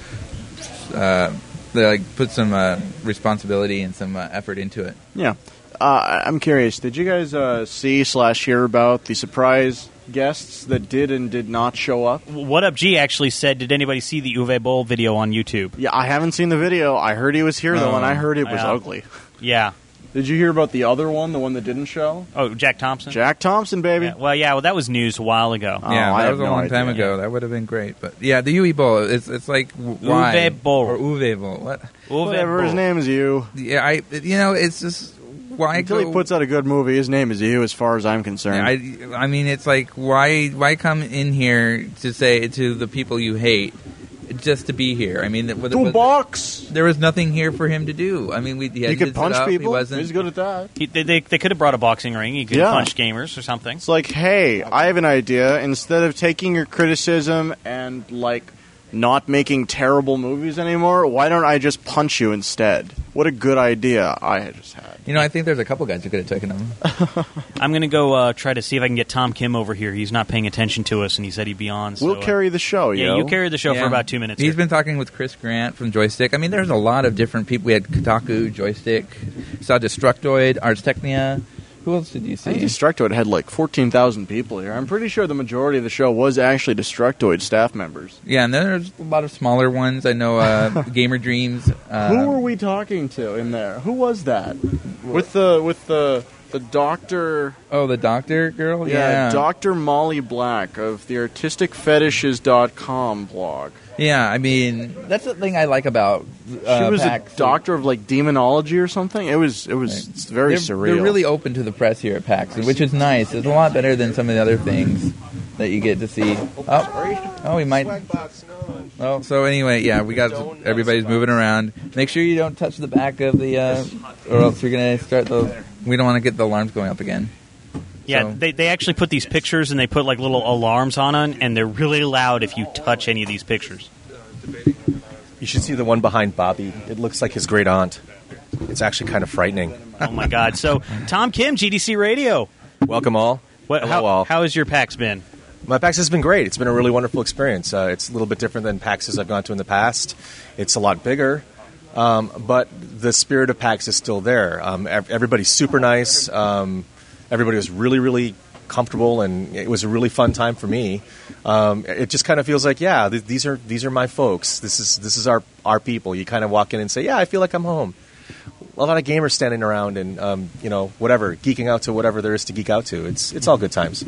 of uh, they, like put some uh, responsibility and some uh, effort into it. Yeah. Uh, I'm curious, did you guys uh, see slash hear about the surprise guests that did and did not show up? What Up G actually said, did anybody see the Uwe Boll video on YouTube? Yeah, I haven't seen the video. I heard he was here, though, Oh, and I heard it was yeah. ugly. Yeah. Did you hear about the other one, the one that didn't show? Oh, Jack Thompson? Jack Thompson, baby. Yeah. Well, yeah, well, that was news a while ago. Oh, yeah, I that have was a no long time idea. ago. That would have been great. But yeah, the Uwe Boll, it's it's like why Uwe Boll. or Uwe Boll. What? Uwe Whatever his Boll. name is, you. Yeah, I you know it's just why Until go, he puts out a good movie, his name is you, as far as I'm concerned. I, I mean, it's like why why come in here to say to the people you hate just to be here? I mean, with, Two with, bucks! there was nothing here for him to do. I mean, we he, He had could to punch sit up. people. He wasn't. He's good at that. He, they, they, they could have brought a boxing ring. He could have Yeah. punched gamers or something. It's like, hey, I have an idea. Instead of taking your criticism and, like, not making terrible movies anymore, why don't I just punch you instead? What a good idea I had just had. You know, I think there's a couple guys who could have taken him. I'm going to go uh, try to see if I can get Tom Kim over here. He's not paying attention to us, and he said he'd be on. So, We'll uh, carry the show, Yeah, yo. you carried the show for Yeah. about two minutes. He's here. been talking with Chris Grant from Joystick. I mean, there's a lot of different people. We had Kotaku, Joystick, saw Destructoid, Ars Technica. Who else did you I see? think Destructoid had like fourteen thousand people here. I'm pretty sure the majority of the show was actually Destructoid staff members. Yeah, and then there's a lot of smaller ones. I know uh, Gamer Dreams. Uh, Who were we talking to in there? Who was that? With the with the the doctor. Oh, the doctor girl. Yeah, Yeah, Doctor Molly Black of the artistic fetishes dot com blog. Yeah, I mean that's the thing I like about uh, She was PAX. a doctor of like demonology or something. It was it was it's very they're, surreal. They're really open to the press here at PAX, which is nice. It's a lot better than some of the other things that you get to see. Oh, oh, we might. Oh, so anyway, yeah, we got everybody's moving around. Make sure you don't touch the back of the, uh, or else you're gonna start the. We don't want to get the alarms going up again. Yeah, So- they they actually put these pictures and they put like little alarms on them, and they're really loud if you touch any of these pictures. You should see the one behind Bobby. It looks like his great aunt. It's actually kind of frightening. Oh my God! So Tom Kim, G D C Radio. Welcome all. What, Hello how, all. how has your PAX been? My PAX has been great. It's been a really wonderful experience. Uh, it's a little bit different than PAXs I've gone to in the past. It's a lot bigger, um, but the spirit of PAX is still there. Um, ev- everybody's super nice. Um, everybody was really, really comfortable, and it was a really fun time for me. Um, it just kind of feels like, yeah, th- these are these are my folks. This is this is our our people. You kind of walk in and say, yeah, I feel like I'm home. A lot of gamers standing around and um, you know whatever, geeking out to whatever there is to geek out to. It's it's all good times.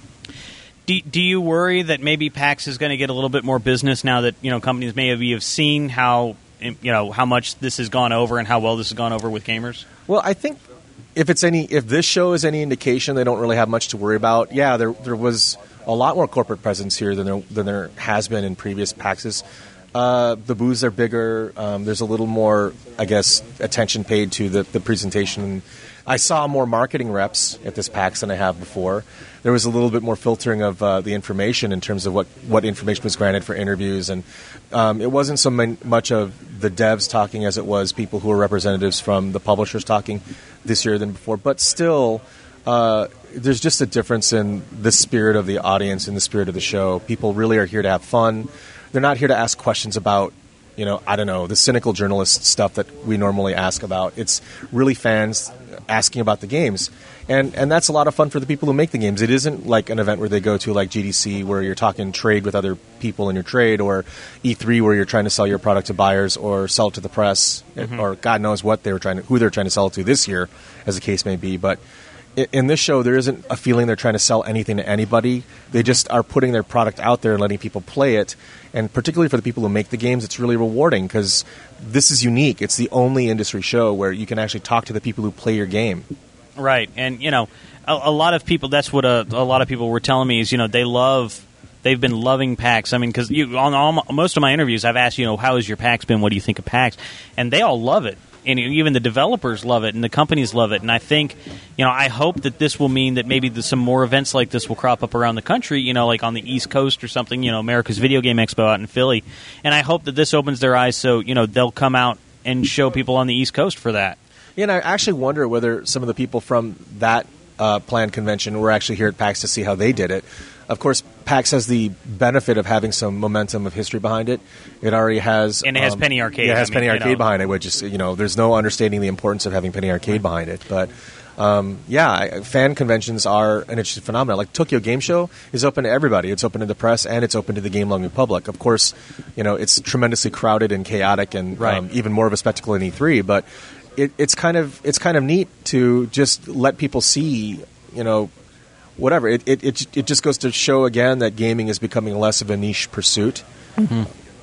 Do, do you worry that maybe PAX is going to get a little bit more business now that you know companies may have, have seen how you know how much this has gone over and how well this has gone over with gamers? Well, I think if it's any if this show is any indication, they don't really have much to worry about. Yeah, there there was a lot more corporate presence here than there than there has been in previous PAXs. Uh, the booths are bigger. Um, there's a little more, I guess, attention paid to the, the presentation. I saw more marketing reps at this PAX than I have before. There was a little bit more filtering of uh, the information in terms of what, what information was granted for interviews. And um, it wasn't so man- much of the devs talking as it was people who were representatives from the publishers talking this year than before. But still, uh, there's just a difference in the spirit of the audience and the spirit of the show. People really are here to have fun. They're not here to ask questions about, you know, I don't know, the cynical journalist stuff that we normally ask about. It's really fans asking about the games. And and that's a lot of fun for the people who make the games. It isn't like an event where they go to like G D C where you're talking trade with other people in your trade, or E three where you're trying to sell your product to buyers or sell it to the press, mm-hmm. or God knows what they were trying to, who they're trying to sell it to this year, as the case may be. But in this show, there isn't a feeling they're trying to sell anything to anybody. They just are putting their product out there and letting people play it. And particularly for the people who make the games, it's really rewarding because this is unique. It's the only industry show where you can actually talk to the people who play your game. Right, and you know, a, a lot of people. That's what a, a lot of people were telling me is, you know, they love. They've been loving PAX. I mean, because you on all my, most of my interviews, I've asked, you know, how has your PAX been? What do you think of PAX? And they all love it. And even the developers love it, and the companies love it. And I think, you know, I hope that this will mean that maybe the, some more events like this will crop up around the country, you know, like on the East Coast or something, you know, America's Video Game Expo out in Philly. And I hope that this opens their eyes so, you know, they'll come out and show people on the East Coast for that. Yeah, and I actually wonder whether some of the people from that uh, planned convention were actually here at PAX to see how they did it. Of course, PAX has the benefit of having some momentum of history behind it. It already has... And it has um, Penny Arcade. Yeah, it has I Penny mean, Arcade you know. behind it, which is, you know, there's no understanding the importance of having Penny Arcade behind it. But, um, yeah, I- fan conventions are an interesting phenomenon. Like Tokyo Game Show is open to everybody. It's open to the press, and it's open to the game-loving public. Of course, you know, it's tremendously crowded and chaotic and Right. um, even more of a spectacle than E three, but it, it's kind of it's kind of neat to just let people see, you know, whatever. It, it it it just goes to show again that gaming is becoming less of a niche pursuit. Mm-hmm.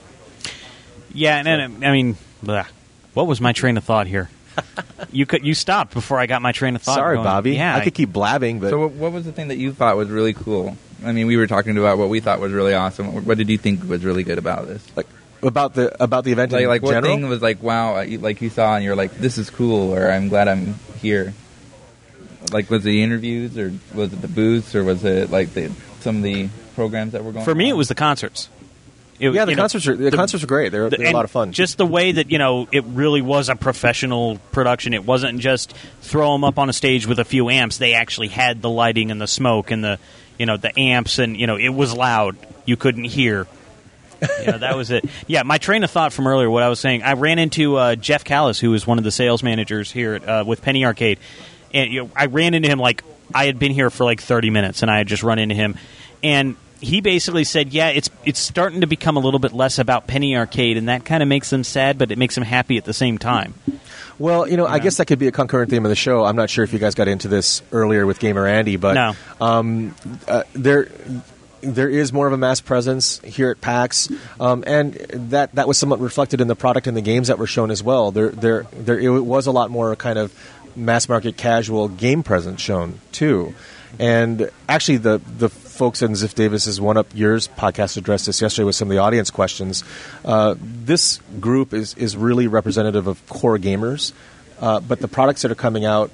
Yeah, and, and I mean, bleh. What was my train of thought here? you could you stopped before I got my train of thought. Sorry, going. Bobby. Yeah, I could keep blabbing, but So what, what was the thing that you thought was really cool? I mean, we were talking about what we thought was really awesome. What, what did you think was really good about this? like about the about the event Like, in like what general. thing was like, wow, you- like you saw and you're like, this is cool, or I'm glad I'm here. Like, was it the interviews, or was it the booths, or was it like the some of the programs that were going For me, on? it was the concerts. It, yeah, the you know, concerts are the, concerts are great. They're, the- they're a and lot of fun. Just the way that, you know, it really was a professional production. It wasn't just throw them up on a stage with a few amps. They actually had the lighting and the smoke and the, you know, the amps, and, you know, it was loud. You couldn't hear. Yeah, that was it. Yeah, my train of thought from earlier, what I was saying, I ran into uh, Jeff Callis, who is one of the sales managers here at, uh, with Penny Arcade. and you know, I ran into him like I had been here for like thirty minutes, and I had just run into him, and he basically said, yeah, it's it's starting to become a little bit less about Penny Arcade, and that kind of makes them sad, but it makes them happy at the same time. Well, you know, you I know? guess that could be a concurrent theme of the show. I'm not sure if you guys got into this earlier with Gamer Andy, but no. um, uh, there there is more of a mass presence here at PAX, um, and that that was somewhat reflected in the product and the games that were shown as well. There, there, there it was a lot more kind of mass market casual game presence shown too. And actually, the the folks in Ziff Davis's One Up Yours podcast addressed this yesterday with some of the audience questions. Uh, this group is, is really representative of core gamers, uh, but the products that are coming out,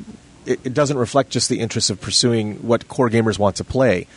it, it doesn't reflect just the interests of pursuing what core gamers want to play.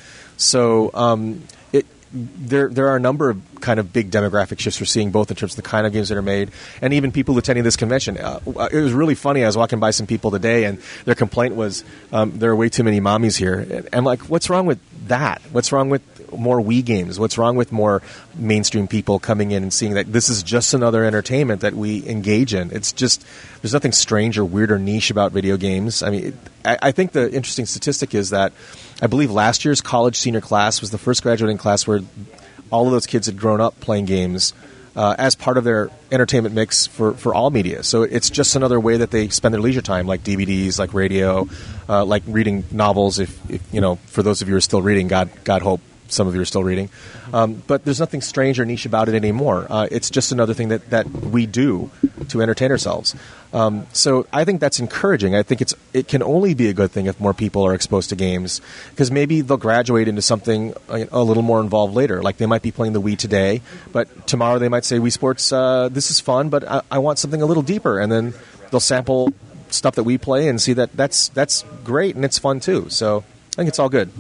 So um, it there there are a number of kind of big demographic shifts we're seeing, both in terms of the kind of games that are made and even people attending this convention. Uh, it was really funny. I was walking by some people today, and their complaint was um, there are way too many mommies here. And I'm like, what's wrong with that? What's wrong with more Wii games? What's wrong with more mainstream people coming in and seeing that this is just another entertainment that we engage in? It's just, there's nothing strange or weird or niche about video games. I mean, it, I, I think the interesting statistic is that I believe last year's college senior class was the first graduating class where all of those kids had grown up playing games uh, as part of their entertainment mix for, for all media. So it's just another way that they spend their leisure time, like D V Ds, like radio, uh, like reading novels. If, if you know, for those of you who are still reading, God, God hope some of you are still reading. Um, but there's nothing strange or niche about it anymore. Uh, it's just another thing that, that we do to entertain ourselves. Um, so I think that's encouraging. I think it's it can only be a good thing if more people are exposed to games, because maybe they'll graduate into something a, a little more involved later. Like they might be playing the Wii today, but tomorrow they might say, Wii Sports, uh, this is fun, but I, I want something a little deeper. And then they'll sample stuff that we play and see that that's, that's great and it's fun too. So I think it's all good.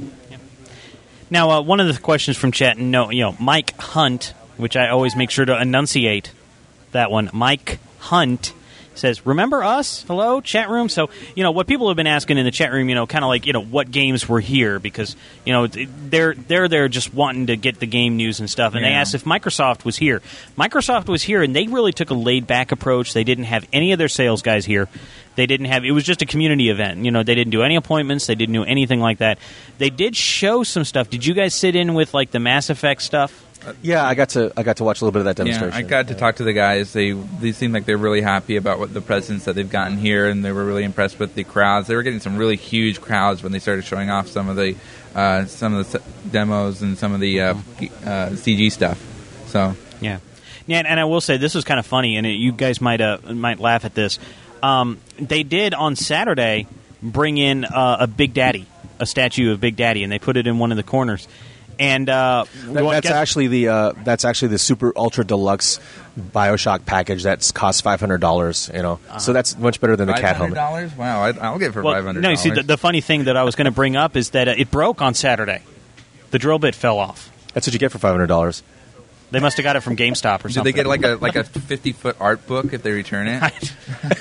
Now, uh, one of the questions from chat, no, you know, Mike Hunt, which I always make sure to enunciate that one. Mike Hunt says, "Remember us? Hello, chat room." So, you know, what people have been asking in the chat room, you know, kind of like, you know, what games were here, because, you know, they're they're there just wanting to get the game news and stuff. And yeah. They asked if Microsoft was here. Microsoft was here, and they really took a laid back approach. They didn't have any of their sales guys here. They didn't have. It was just a community event. You know, they didn't do any appointments. They didn't do anything like that. They did show some stuff. Did you guys sit in with like the Mass Effect stuff? Uh, yeah, I got to I got to watch a little bit of that demonstration. Yeah, I got to talk to the guys. They they seem like they're really happy about what the presents that they've gotten here, and they were really impressed with the crowds. They were getting some really huge crowds when they started showing off some of the uh, some of the demos and some of the uh, uh, C G stuff. So yeah, yeah, and I will say this was kind of funny, and it, you guys might uh, might laugh at this. Um, they did on Saturday bring in uh, a Big Daddy, a statue of Big Daddy, and they put it in one of the corners. And uh, that, that's guess, actually the uh, that's actually the super ultra deluxe BioShock package that's cost five hundred dollars. You know, uh-huh. So that's much better than the cat helmet. Five hundred dollars? Wow, I, I'll get it for well, five hundred. No, you see, the, the funny thing that I was going to bring up is that uh, it broke on Saturday. The drill bit fell off. That's what you get for five hundred dollars. They must have got it from GameStop or something. Did they get like a like a fifty foot art book if they return it?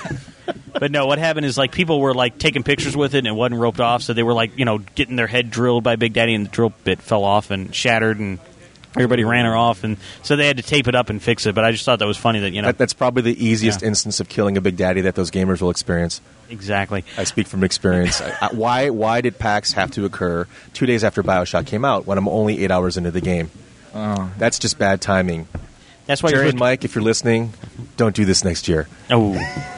But no, what happened is like people were like taking pictures with it and it wasn't roped off, so they were like, you know, getting their head drilled by Big Daddy, and the drill bit fell off and shattered, and everybody ran her off, and so they had to tape it up and fix it. But I just thought that was funny that, you know, that, that's probably the easiest yeah. instance of killing a Big Daddy that those gamers will experience. Exactly. I speak from experience. I, I, why why did PAX have to occur two days after BioShock came out when I'm only eight hours into the game? Oh. That's just bad timing. That's why Jerry you're and Mike, if you're listening, don't do this next year. Oh.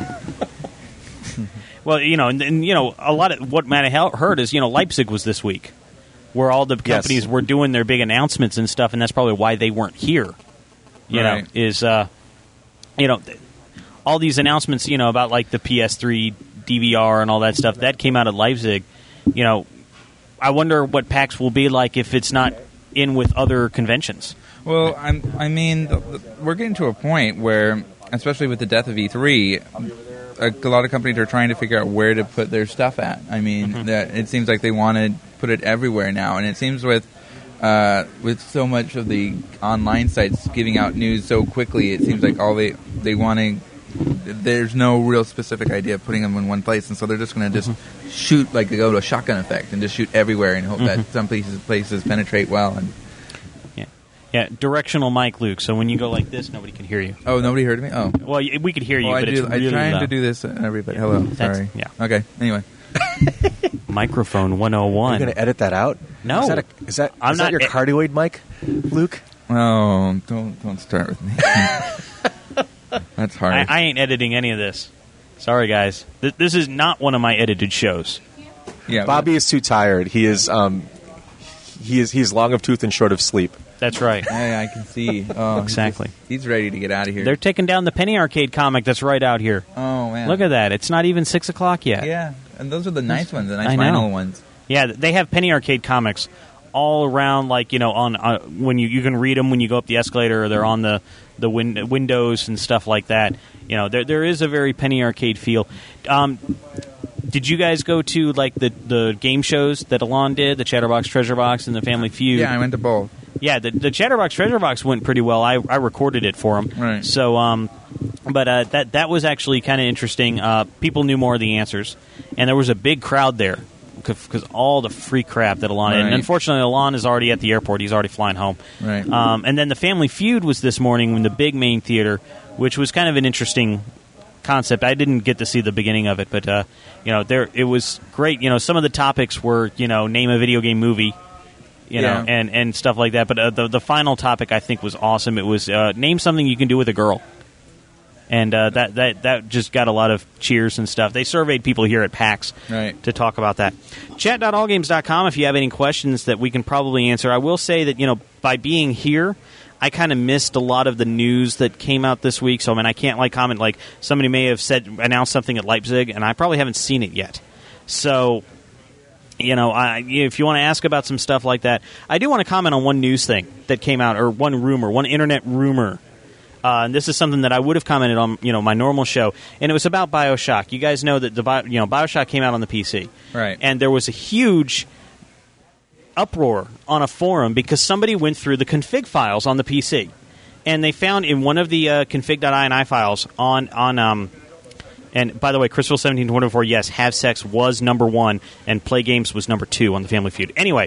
Well, you know, and, and you know, a lot of what might have heard is, you know, Leipzig was this week, where all the companies yes. were doing their big announcements and stuff, and that's probably why they weren't here. You right. know, is uh, you know, all these announcements, you know, about like the P S three D V R and all that stuff that came out of Leipzig. You know, I wonder what PAX will be like if it's not in with other conventions. Well, I'm, I mean, we're getting to a point where, especially with the death of E three, a, a lot of companies are trying to figure out where to put their stuff at. I mean, mm-hmm. that it seems like they want to put it everywhere now, and it seems with uh, with so much of the online sites giving out news so quickly, it seems like all they they want to. There's no real specific idea of putting them in one place, and so they're just going to just mm-hmm. shoot, like go to a shotgun effect and just shoot everywhere and hope mm-hmm. that some places places penetrate well. And Yeah, directional mic, Luke. So when you go like this, nobody can hear you. Oh, nobody heard me? Oh. Well, y- we could hear you, Well, but I it's do, really I'm trying loud. to do this, uh, everybody. Hello. That's- Sorry. yeah. Okay. Anyway. Microphone one oh You're one. going to edit that out? No. Is that, a, is that, I'm is that not your e- cardioid mic, Luke? Oh, don't don't start with me. That's hard. I, I ain't editing any of this. Sorry, guys. Th- this is not one of my edited shows. yeah, Bobby is too tired. He is um, he is he's long of tooth and short of sleep. That's right. Yeah, I can see. Oh, he's Exactly. just- He's, ready to get out of here. They're taking down the Penny Arcade comic that's right out here. oh man. Look at that. It's not even six o'clock yet. Yeah, and those are the nice ones, the nice I know. vinyl ones. Yeah, they have Penny Arcade comics all around, like, you know, on uh, when you, you can read them when you go up the escalator, or they're on the, the win- windows and stuff like that. You know, there there is a very Penny Arcade feel. Um, did you guys go to, like, the, the game shows that Alon did, the Chatterbox Treasure Box and the Family Feud? Yeah, I went to both. Yeah, the, the Chatterbox Treasure Box went pretty well. I, I recorded it for him. Right. So, um, but uh, that that was actually kind of interesting. Uh, people knew more of the answers, and there was a big crowd there because all the free crap that Alon. And Right. unfortunately, Alon is already at the airport. He's already flying home. Right. Um, and then the Family Feud was this morning in the big main theater, which was kind of an interesting concept. I didn't get to see the beginning of it, but uh, you know, there it was great. You know, some of the topics were, you know, name a video game movie. You know, Yeah. and, and stuff like that. But uh, the the final topic I think was awesome. It was uh, name something you can do with a girl, and uh, that that that just got a lot of cheers and stuff. They surveyed people here at PAX Right. to talk about that. Chat dot all games dot com if you have any questions that we can probably answer. I will say that, you know, by being here, I kind of missed a lot of the news that came out this week. So I mean, I can't like comment like somebody may have said announced something at Leipzig, and I probably haven't seen it yet. So. You know, I, if you want to ask about some stuff like that, I do want to comment on one news thing that came out, or one rumor, one internet rumor. Uh, and this is something that I would have commented on, you know, my normal show, and it was about BioShock. You guys know that the Bio, you know BioShock came out on the P C, Right. And there was a huge uproar on a forum because somebody went through the config files on the P C, and they found in one of the uh, config dot ini files on on um. And by the way, Crystal seventeen twenty-four, yes, Have Sex was number one, and Play Games was number two on the Family Feud. Anyway,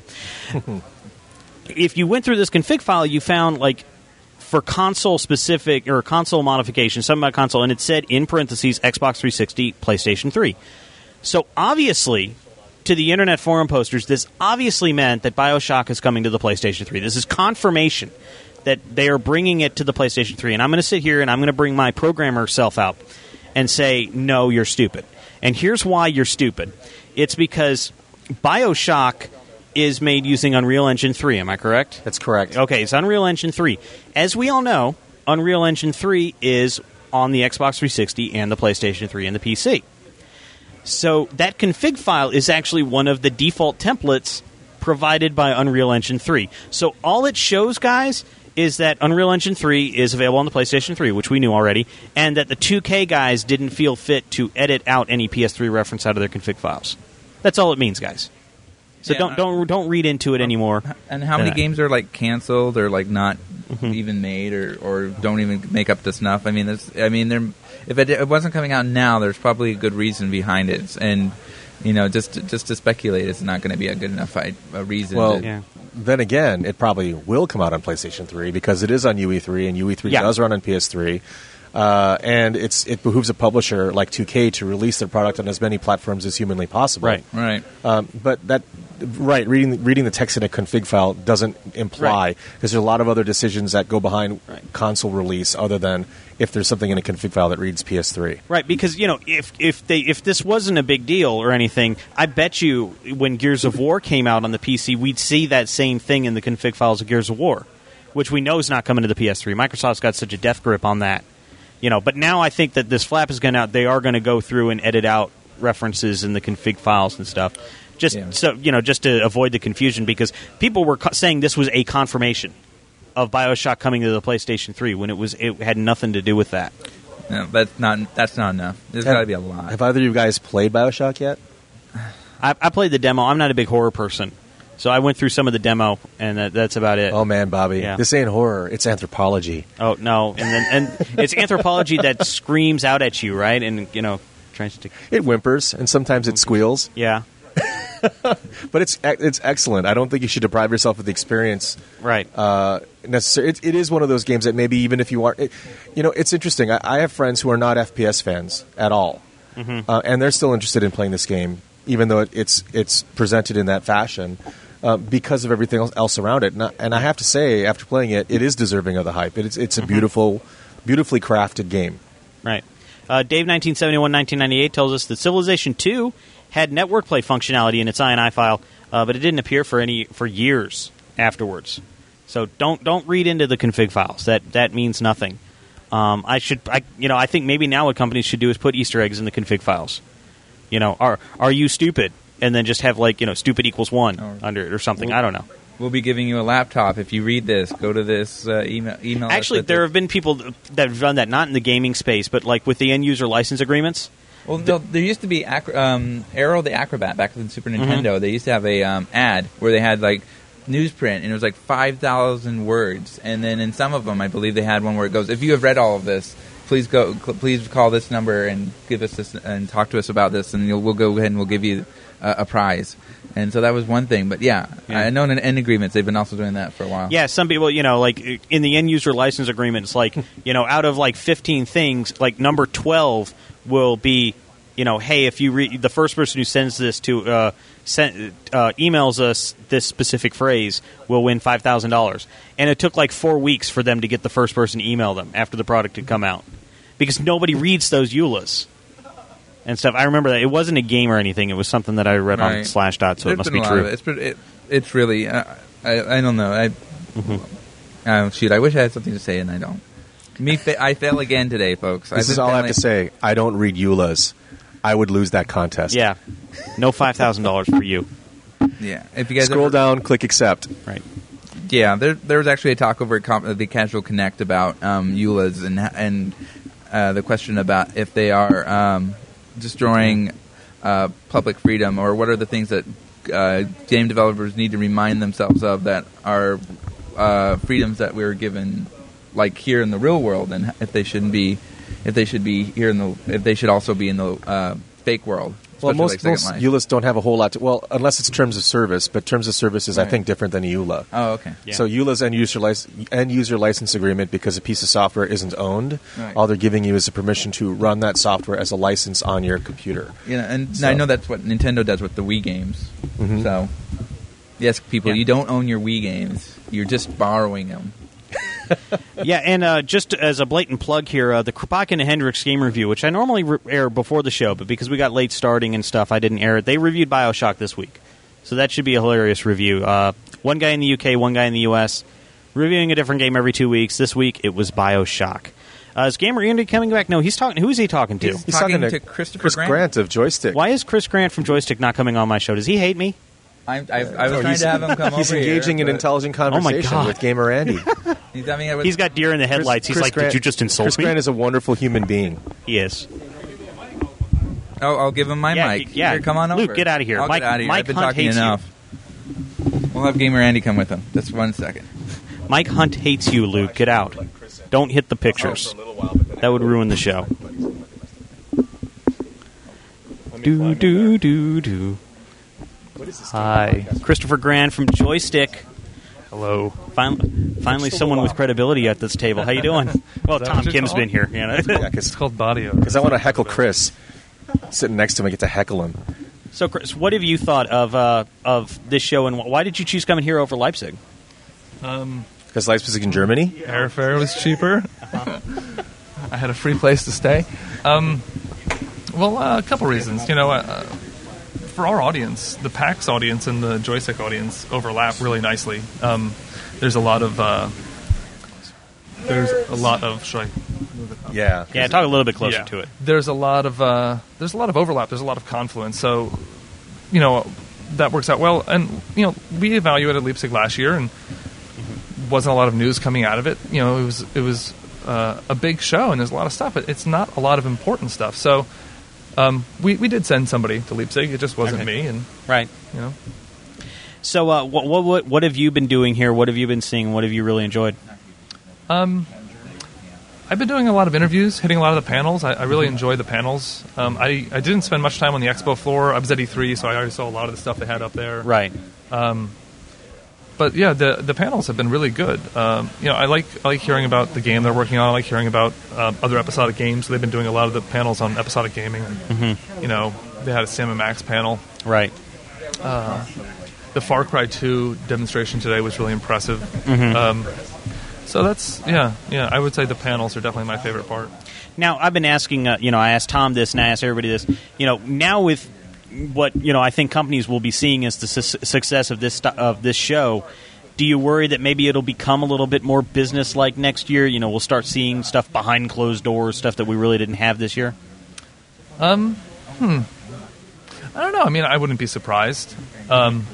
if you went through this config file, you found, like, for console specific, or console modification, something about console, and it said, in parentheses, Xbox three sixty, PlayStation three. So obviously, to the internet forum posters, this obviously meant that BioShock is coming to the PlayStation three. This is confirmation that they are bringing it to the PlayStation three. And I'm going to sit here and I'm going to bring my programmer self out and say, no, you're stupid. And here's why you're stupid. It's because BioShock is made using Unreal Engine three, am I correct? That's correct. Okay, it's Unreal Engine three. As we all know, Unreal Engine three is on the Xbox three sixty and the PlayStation three and the P C. So that config file is actually one of the default templates provided by Unreal Engine three. So all it shows, guys, is that Unreal Engine three is available on the PlayStation three, which we knew already, and that the two K guys didn't feel fit to edit out any P S three reference out of their config files. That's all it means, guys. So Yeah, don't don't don't read into it anymore. And how many Yeah. games are like canceled or like not Mm-hmm. even made or, or don't even make up to snuff? I mean, there's, I mean, there. If it, it wasn't coming out now, there's probably a good reason behind it, and you know, just just to speculate, it's not going to be a good enough fight, a reason. Well, to, Yeah. then again, it probably will come out on PlayStation three because it is on U E three, and U E three Yeah. does run on P S three. Uh, and it's it behooves a publisher like two K to release their product on as many platforms as humanly possible. Right. right. Um, but that, right, reading reading the text in a config file doesn't imply, because there's a lot of other decisions that go behind Right. console release other than if there's something in a config file that reads P S three. Right, because you know, if if they if this wasn't a big deal or anything, I bet you when Gears of War came out on the P C, we'd see that same thing in the config files of Gears of War, which we know is not coming to the P S three. Microsoft's got such a death grip on that, you know. But now I think that this flap is going out. They are going to go through and edit out references in the config files and stuff, just Yeah. so you know, just to avoid the confusion, because people were co- saying this was a confirmation of BioShock coming to the PlayStation three when it was it had nothing to do with that. No, that's not that's not enough. There's got to be a lot. Have either of you guys played BioShock yet? I, I played the demo. I'm not a big horror person, so I went through some of the demo, and that, that's about it. Oh man, Bobby, Yeah. this ain't horror; it's anthropology. Oh no, and then and it's anthropology that screams out at you, right? And you know, tries to It whimpers and sometimes it squeals. yeah. but it's it's excellent. I don't think you should deprive yourself of the experience. Right. Uh, necessary. It, it is one of those games that maybe even if you aren't, it, you know, it's interesting. I, I have friends who are not F P S fans at all, mm-hmm. uh, and they're still interested in playing this game, even though it, it's it's presented in that fashion. Uh, because of everything else, else around it, and I, and I have to say, after playing it, it is deserving of the hype. It's it's a mm-hmm. beautiful, beautifully crafted game. Right. Uh, Dave nineteen seventy-one nineteen ninety-eight tells us that Civilization two had network play functionality in its I N I file, uh, but it didn't appear for any for years afterwards. So don't don't read into the config files. That that means nothing. Um, I should I you know I think maybe now what companies should do is put Easter eggs in the config files. You know, are are you stupid? And then just have, like, you know, stupid equals one or, under it or something. We'll, I don't know. We'll be giving you a laptop if you read this. Go to this uh, email. email Actually, there have been people that have done that, not in the gaming space, but, like, with the end-user license agreements. Well, no, there used to be Acro- um, Arrow the Acrobat back in Super Nintendo. Mm-hmm. They used to have a um, ad where they had, like, newsprint, and it was, like, five thousand words. And then in some of them, I believe they had one where it goes, if you have read all of this, please go. Cl- please call this number and give us this and talk to us about this, and you'll, we'll go ahead and we'll give you uh, a prize. And so that was one thing. But yeah, yeah. I know in end agreements they've been also doing that for a while. Yeah, some people, you know, like in the end user license agreements, like you know, out of like fifteen things, like number twelve will be, you know, hey, if you read the first person who sends this to uh, send, uh, emails us this specific phrase will win five thousand dollars. And it took like four weeks for them to get the first person to email them after the product had come out. Because nobody reads those E U L As and stuff. I remember that. It wasn't a game or anything. It was something that I read right. on Slashdot, so There's it must been be a true. Lot of it. It's, it, it's really, uh, I, I don't know. I mm-hmm. uh, Shoot, I wish I had something to say and I don't. Me, fa- I fail again today, folks. This I've is all I have to say. I don't read E U L As. I would lose that contest. Yeah. No five thousand dollars for you. Yeah. If you guys Scroll ever, down, click accept. Right. Yeah, there, there was actually a talk over at Com- the Casual Connect about um, E U L As and and uh, the question about if they are um, destroying uh, public freedom, or what are the things that uh, game developers need to remind themselves of that are uh, freedoms that we were given, like here in the real world, and if they shouldn't be, if they should be here in the, if they should also be in the uh, fake world. Well, most, like most E U L As don't have a whole lot to... Well, unless it's terms of service, but terms of service is, right. I think, different than a E U L A. Oh, okay. Yeah. So E U L A's end-user lic- end-user license agreement, because a piece of software isn't owned, right. all they're giving you is a permission to run that software as a license on your computer. Yeah, and so. I know that's what Nintendo does with the Wii games. Mm-hmm. So, yes, people, yeah. you don't own your Wii games. You're just borrowing them. Yeah, and uh, just as a blatant plug here, uh, the Kropotkin and Hendricks game review, which I normally re- air before the show, but because we got late starting and stuff, I didn't air it. They reviewed BioShock this week, so that should be a hilarious review. Uh, one guy in the U K, one guy in the U S, reviewing a different game every two weeks. This week, it was BioShock. Uh, is Gamer Andy coming back? No, he's talking. Who is he talking to? He's, he's talking, talking to, to Christopher Chris Grant. Grant of Joystick. Why is Chris Grant from Joystick not coming on my show? Does he hate me? I, I, I was oh, trying to have him come he's over engaging here, in intelligent conversation God. with Gamer Andy. He's, I mean, He's got deer in the headlights. Chris, he's Chris like, Grant, did you just insult Chris me? Chris Grant is a wonderful human being. He is. Oh, I'll give him my Yeah, mic. yeah. Here, come on over. Luke, get out of here. I'll Mike- get out of here. Mike I've been Hunt talking hates enough. We'll have Gamer Andy come with him. Just one second. Mike Hunt hates you, Luke. Get out. Don't hit the pictures. That would ruin the show. Do, do, do, do. Hi. Christopher Grant from Joystick. Hello. Finally, finally someone with credibility at this table. How you doing? Well, that Tom what you're Kim's called? been here. You know? Yeah, It's called Bodio. Because I want to heckle Chris. Sitting next to him, I get to heckle him. So, Chris, what have you thought of uh, of this show, and why did you choose coming here over Leipzig? Um, Because Leipzig in Germany? airfare was cheaper. I had a free place to stay. Um, well, uh, a couple reasons. You know, uh, for our audience, the PAX audience and the Joystick audience overlap really nicely. Um, there's a lot of uh, there's a lot of should I move it up? Yeah. Yeah, talk a little bit closer Yeah. to it. There's a lot of uh, there's a lot of overlap. There's a lot of confluence. So, you know, that works out well. And you know, we evaluated Leipzig last year, and wasn't a lot of news coming out of it. You know, it was it was uh, a big show, and there's a lot of stuff. But it's not a lot of important stuff. So, um, we we did send somebody to Leipzig. It just wasn't Okay. me, and Right. you know. So, uh, what, what what what have you been doing here? What have you been seeing? What have you really enjoyed? Um, I've been doing a lot of interviews, hitting a lot of the panels. I, I really enjoy the panels. Um, I, I didn't spend much time on the expo floor. I was at E three, so I already saw a lot of the stuff they had up there. Right. Um, but yeah, the the panels have been really good. Um, you know, I like I like hearing about the game they're working on. I like hearing about uh, other episodic games. They've been doing a lot of the panels on episodic gaming. And, mm-hmm. You know, they had a Sam and Max panel. Right. Uh, the Far Cry two demonstration today was really impressive. Mm-hmm. Um, So that's, yeah, yeah, I would say the panels are definitely my favorite part. Now, I've been asking, uh, you know, I asked Tom this and I asked everybody this. You know, now with what, you know, I think companies will be seeing as the su- success of this st- of this show, do you worry that maybe it'll become a little bit more business-like next year? You know, we'll start seeing stuff behind closed doors, stuff that we really didn't have this year? Um, hmm. I don't know. I mean, I wouldn't be surprised. Um,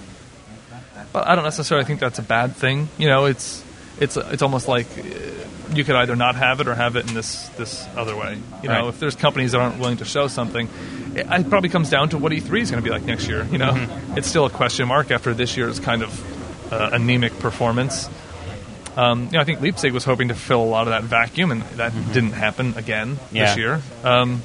but I don't necessarily think that's a bad thing. You know, it's... It's it's almost like you could either not have it or have it in this, this other way. You know, right. If there's companies that aren't willing to show something, it, it probably comes down to what E three is going to be like next year. You know, mm-hmm. It's still a question mark after this year's kind of uh, anemic performance. Um, you know, I think Leipzig was hoping to fill a lot of that vacuum, and that mm-hmm. didn't happen again yeah. this year. Um,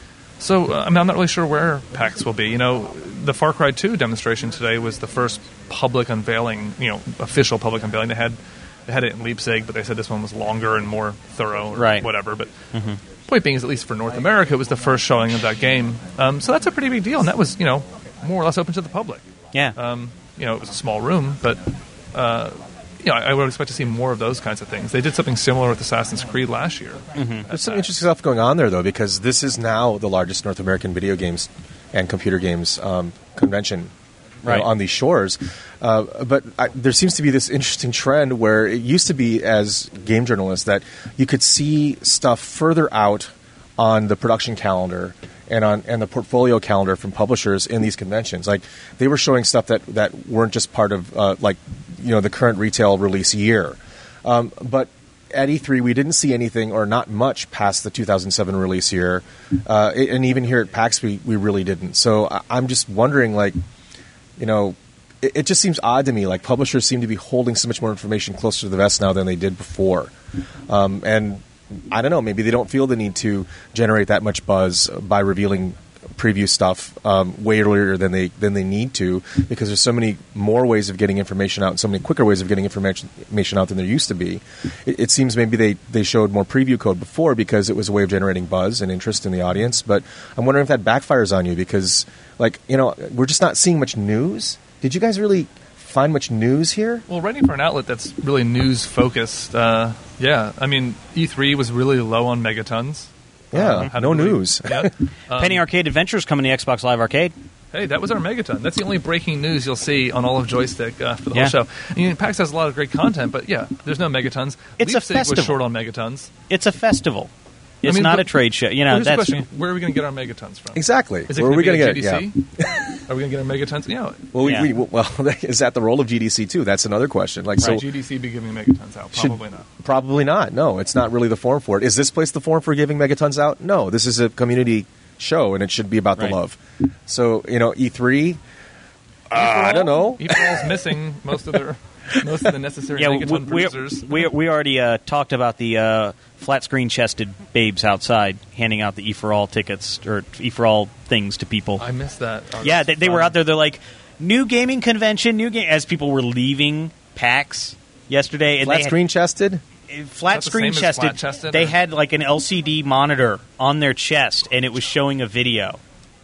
so, uh, I mean, I'm not really sure where PAX will be. You know, the Far Cry two demonstration today was the first public unveiling, you know, official public unveiling. They had they had it in Leipzig, but they said this one was longer and more thorough or right. whatever. But mm-hmm. point being is, at least for North America, it was the first showing of that game. Um, so that's a pretty big deal, and that was, you know, more or less open to the public. Yeah. Um, you know, it was a small room, but... Uh, You know, I would expect to see more of those kinds of things. They did something similar with Assassin's Creed last year. Mm-hmm. There's some interesting stuff going on there, though, because this is now the largest North American video games and computer games um, convention right. know, on these shores. Uh, but I, there seems to be this interesting trend where it used to be, as game journalists, that you could see stuff further out on the production calendar and on and the portfolio calendar from publishers in these conventions. Like, they were showing stuff that, that weren't just part of, uh, like, you know, the current retail release year. Um, but at E three, we didn't see anything or not much past the two thousand seven release year. Uh, and even here at PAX, we, we really didn't. So I, I'm just wondering, like, you know, it, it just seems odd to me. Like, publishers seem to be holding so much more information closer to the vest now than they did before. Um, and I don't know, maybe they don't feel the need to generate that much buzz by revealing preview stuff um, way earlier than they than they need to, because there's so many more ways of getting information out and so many quicker ways of getting information information out than there used to be. It, it seems maybe they, they showed more preview code before because it was a way of generating buzz and interest in the audience, but I'm wondering if that backfires on you because, like, you know, we're just not seeing much news. Did you guys really find much news here? Well, writing for an outlet that's really news-focused, uh, yeah. I mean, E three was really low on megatons. Yeah, um, no really, news. Yeah. Um, Penny Arcade Adventures coming to Xbox Live Arcade. Hey, that was our Megaton. That's the only breaking news you'll see on all of Joystick uh, for the yeah. whole show. I mean, PAX has a lot of great content, but yeah, there's no Megatons. It's Leipzig a festival. was short on Megatons. It's a festival. It's I mean, not but, a trade show. You know, well, here's that's the question: where are we going to get our Megatons from? Exactly. Is it where are we going to get G D C? it? Yeah. Are we going to get our Megatons? You know, well, we, yeah. we, well, is that the role of G D C too? That's another question. Like, right. so G D C be giving Megatons out? Probably should, not. Probably not. No, it's not really the forum for it. Is this place the forum for giving Megatons out? No, this is a community show, and it should be about right. the love. So, you know, E three. Uh, I don't know. E three is missing most of their most of the necessary yeah, Megaton we, producers. we, we already uh, talked about the uh, flat screen chested babes outside handing out the E for All tickets or E for All things to people. I missed that. Oh, yeah, they, they were fun. out there. They're like, new gaming convention, new game. As people were leaving PAX yesterday, and Flat they screen chested. had, flat Is that the screen same as chested. flat-chested, They or? had like an L C D monitor on their chest, and it was showing a video.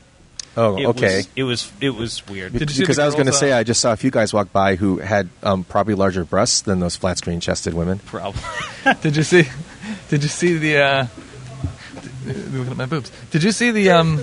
Oh, It okay. Was, it was it was weird. Did you see Because the I was going to girls, say, uh, I just saw a few guys walk by who had um, probably larger breasts than those flat screen chested women. Probably. Did you see? Did you see the? Uh, looking at my boobs. Did you see the um,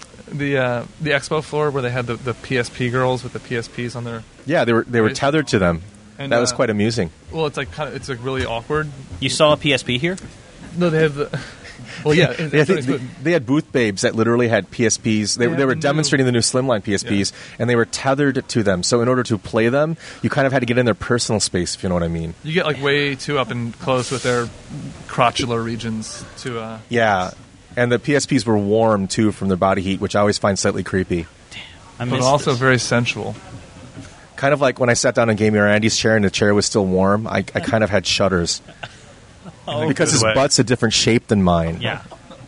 the uh, the expo floor where they had the, the P S P girls with the P S Ps on their? Yeah, they were they were Right. tethered to them. And, that was uh, quite amusing. Well, it's like kind of it's like really awkward. You saw a P S P here? No, they have the. Well, yeah, it's, They, it's, had- they, they had booth babes that literally had P S Ps. They, They they were had the new- demonstrating the new Slimline P S Ps, and they were tethered to them. So in order to play them, you kind of had to get in their personal space, if you know what I mean. you get like way too up and close with their crotchular regions to. Uh, Yeah, and the P S Ps were warm, too, from their body heat, which I always find slightly creepy. I but missed also this. very sensual. Kind of like when I sat down in Gaming Randy's chair and the chair was still warm, I, I kind of had shudders. Oh, because good his way. butt's a different shape than mine. Yeah.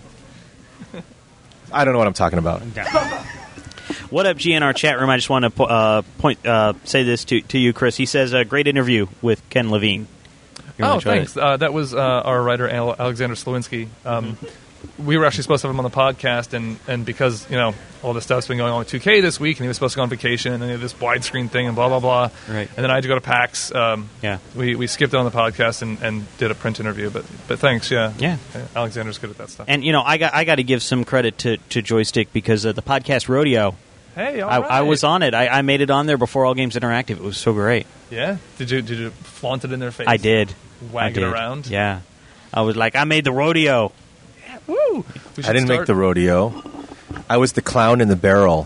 I don't know what I'm talking about. What up, G N R chat room? I just want to po- uh, point uh, say this to to you, Chris. He says a great interview with Ken Levine. You Oh, wanna try thanks. it? Uh, that was uh, our writer Al- Alexander Slowinski. Um, we were actually supposed to have him on the podcast, and, and because you know all this stuff's been going on with two K this week, and he was supposed to go on vacation, and he had this widescreen thing, and blah blah blah. Right. And then I had to go to PAX. Um, Yeah. We we skipped it on the podcast and, and did a print interview, but but thanks. Yeah. Yeah. Alexander's good at that stuff. And you know, I got I got to give some credit to, to Joystick because uh, the podcast rodeo. Hey, all I, right. I was on it. I, I made it on there before All Games Interactive. It was so great. Yeah. Did you did you flaunt it in their face? I did. Wag I it did. around. Yeah. I was like, I made the rodeo. Woo! We I should didn't start- make the rodeo. I was the clown in the barrel.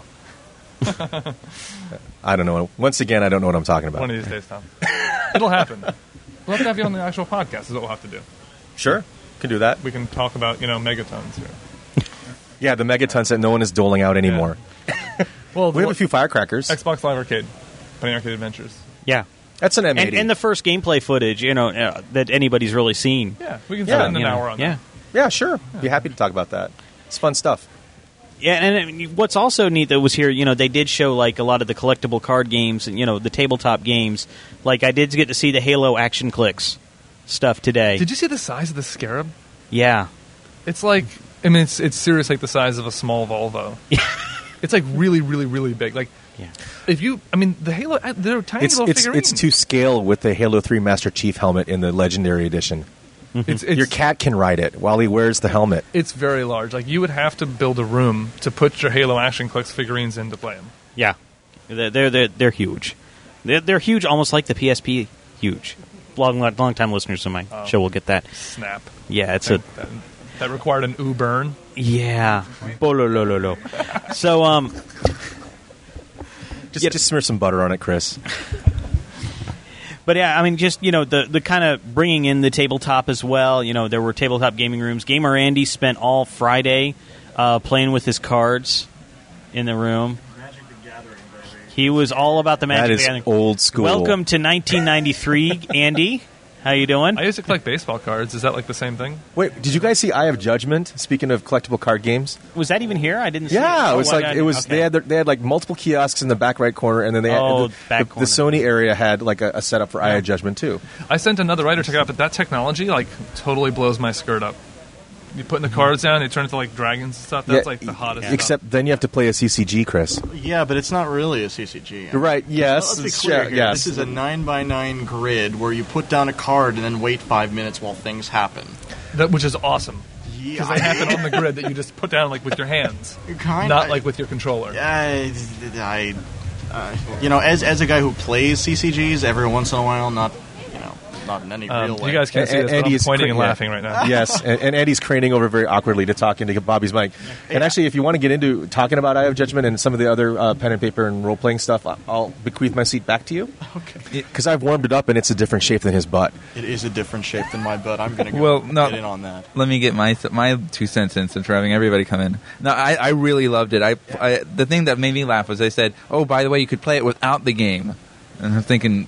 I don't know. Once again, I don't know what I'm talking about. One of these days, Tom. It'll happen. We'll have to have you on the actual podcast. Is what we'll have to do. Sure, can do that. We can talk about you know megatons here. Yeah, the megatons that no one is doling out anymore. Well, We have a few firecrackers. Xbox Live Arcade, Penny Arcade Adventures. Yeah. That's an M And, eighty. and the first gameplay footage, you know, uh, that anybody's really seen. Yeah, we can Yeah, spend an You know, hour on yeah. that. yeah, sure. Be happy to talk about that. It's fun stuff. Yeah, and I mean, what's also neat that was here, you know, they did show like a lot of the collectible card games and you know the tabletop games. Like I did get to see the Halo Action Clicks stuff today. Did you see the size of the Scarab? Yeah, It's like, I mean, it's it's seriously like the size of a small Volvo. It's like really, really, really big. Like, yeah. if you, I mean, the Halo, uh, they're tiny It's little it's figurines. it's to scale with the Halo three Master Chief helmet in the Legendary Edition. It's, it's, Your cat can ride it while he wears the helmet. It's very large. Like, you would have to build a room to put your Halo Action Clicks figurines in to play them. Yeah, they're they're they're, they're huge. They're, they're huge, almost like the P S P. Huge. Long long time listeners to my Oh. show will get that. Snap. Yeah, it's a That, that required an ooh burn. yeah. Bololololo. So um. Just just smear some butter on it, Chris. But yeah, I mean, just you know, the the kind of bringing in the tabletop as well. You know, there were tabletop gaming rooms. Gamer Andy spent all Friday uh, playing with his cards in the room. He was all about the Magic That the is Gathering. old school. Welcome to nineteen ninety-three, Andy. How you doing? I used to collect baseball cards. Is that like the same thing? Wait, did you guys see Eye of Judgment? Speaking of collectible card games, Was that even here? I didn't see yeah, it. it Oh, was I like got- it was. okay. They had their, they had like multiple kiosks in the back right corner, and then they had Oh, the, back the, corner. the Sony area had like a, a setup for Eye of Judgment too. I sent another writer to check it out, but that technology like totally blows my skirt up. You put in the cards down, they turn into like dragons and stuff. That's Yeah, like the hottest. Except then you have to play a C C G, Chris. Yeah, but it's not really a C C G. You're right. Yes. Let's be It's- clear yeah, here. yes. This is a nine by nine grid where you put down a card and then wait five minutes while things happen. stuff. That, which is awesome because they happen on the grid that you just put down like with your hands, Kind not like with your controller. I, I uh, you know, as as a guy who plays C C Gs every once in a while, not you know, not in any Um, real way. you guys can't see this, but Andy I'm is pointing cra- and yeah. laughing right now. Yes, and, and Andy's craning over very awkwardly to talk into Bobby's mic. And actually, if you want to get into talking about Eye of Judgment and some of the other uh, pen and paper and role playing stuff, I- I'll bequeath my seat back to you. Okay. Because I've warmed it up and it's a different shape than his butt. It is a different shape than my butt. I'm going to go Well, no. get in on that. Let me get my my two cents in since we're having everybody come in. No, I, I really loved it. I, I the thing that made me laugh was they said, "Oh, by the way, you could play it without the game," and I'm thinking,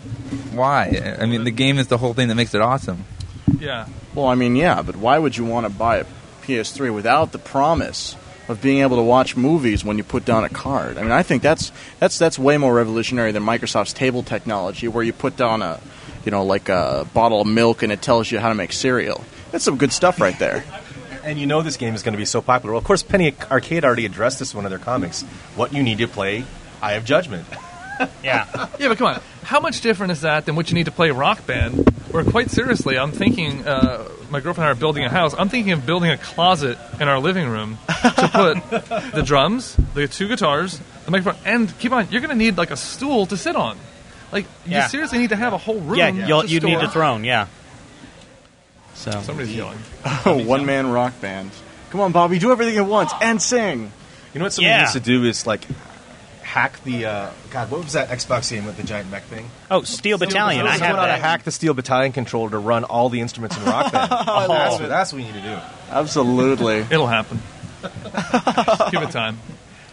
why? I mean, the game is the whole thing that makes it awesome. Yeah. Well, I mean, yeah, but why would you want to buy a P S three without the promise of being able to watch movies when you put down a card? I mean, I think that's that's that's way more revolutionary than Microsoft's table technology, where you put down a, you know, like a bottle of milk and it tells you how to make cereal. That's some good stuff right there. And you know this game is going to be so popular. Well, of course, Penny Arcade already addressed this in one of their comics. What you need to play Eye of Judgment. Yeah. Yeah, but come on. How much different is that than what you need to play Rock Band? Where, quite seriously, I'm thinking, uh, my girlfriend and I are building a house. I'm thinking of building a closet in our living room to put the drums, the two guitars, the microphone, and keep on, you're going to need like a stool to sit on. Like, Yeah. you seriously need to have a whole room. Yeah, you'll, to you'd need store- the throne, yeah. So Somebody's yelling. Oh, one man rock band. Come on, Bobby, do everything at once and sing. You know what someone Yeah. needs to do is like hack the uh, God. What was that Xbox game with the giant mech thing? Oh, Steel Battalion. I Someone have ought to that. hack the Steel Battalion controller to run all the instruments in Rock Band. oh, that's, what, that's what we need to do. Absolutely. It'll happen. Give it time.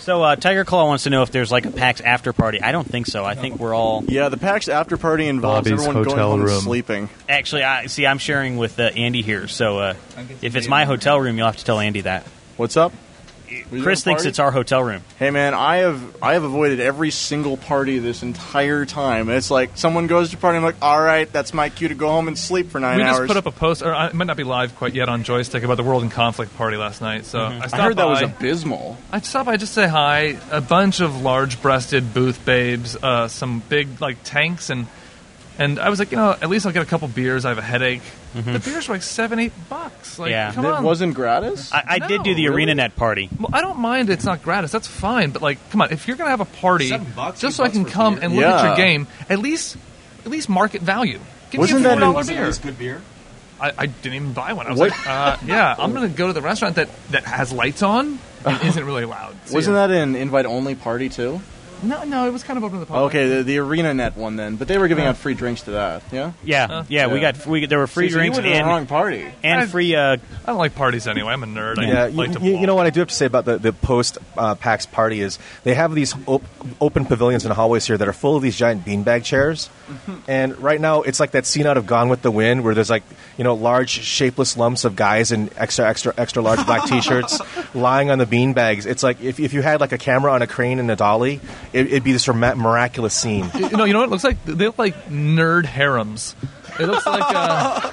So uh, Tiger Claw wants to know if there's like a PAX after party. I don't think so. I think we're all. Yeah, the PAX after party involves Bobby's everyone going hotel home and room. sleeping. Actually, I see. I'm sharing with uh, Andy here. So uh, if it's my hotel room, you'll have to tell Andy that. What's up? Chris thinks it's our hotel room. Hey man, I have I have avoided every single party this entire time. It's like someone goes to a party, I'm like, all right, that's my cue to go home and sleep for nine we hours. just put up a post, or uh, it might not be live quite yet on Joystick, about the World in Conflict party last night. So Mhm. I, I stopped heard that by. was abysmal. I stopped by just to say hi. A bunch of large-breasted booth babes, uh, some big like tanks, and and I was like, you know, at least I'll get a couple beers. I have a headache. The beers were like seven, eight bucks. Like, Yeah. come It on. wasn't gratis? I, I did do the No, really? ArenaNet party. Well, I don't mind it's not gratis. That's fine. But like, come on, if you're gonna have a party, Seven bucks, just eight so I bucks can for come beer. and look at Yeah. your game, at least, at least market value. Give Wasn't me a that four in- dollar beer. good beer? I, I didn't even buy one. I was What? like, uh, yeah, I'm gonna go to the restaurant that, that has lights on and isn't really loud. So, Wasn't yeah. that an invite-only party, too? No, no, it was kind of open to the public. Okay, the, the ArenaNet one then. But they were giving out free drinks to that, yeah? Yeah, Uh, yeah, we yeah. got we there were free See, so you drinks went to the and wrong party. and I- free. Uh, I don't like parties anyway. I'm a nerd. I Yeah, like you, to you, ball. you know what I do have to say about the, the post uh, PAX party is they have these op- open pavilions in the hallways here that are full of these giant beanbag chairs, and right now it's like that scene out of Gone with the Wind where there's like you know large shapeless lumps of guys in extra extra extra large black t-shirts lying on the beanbags. It's like if if you had like a camera on a crane and a dolly, it, it'd be this rema- miraculous scene. You know, you know what it looks like? They look like nerd harems. It looks like, uh,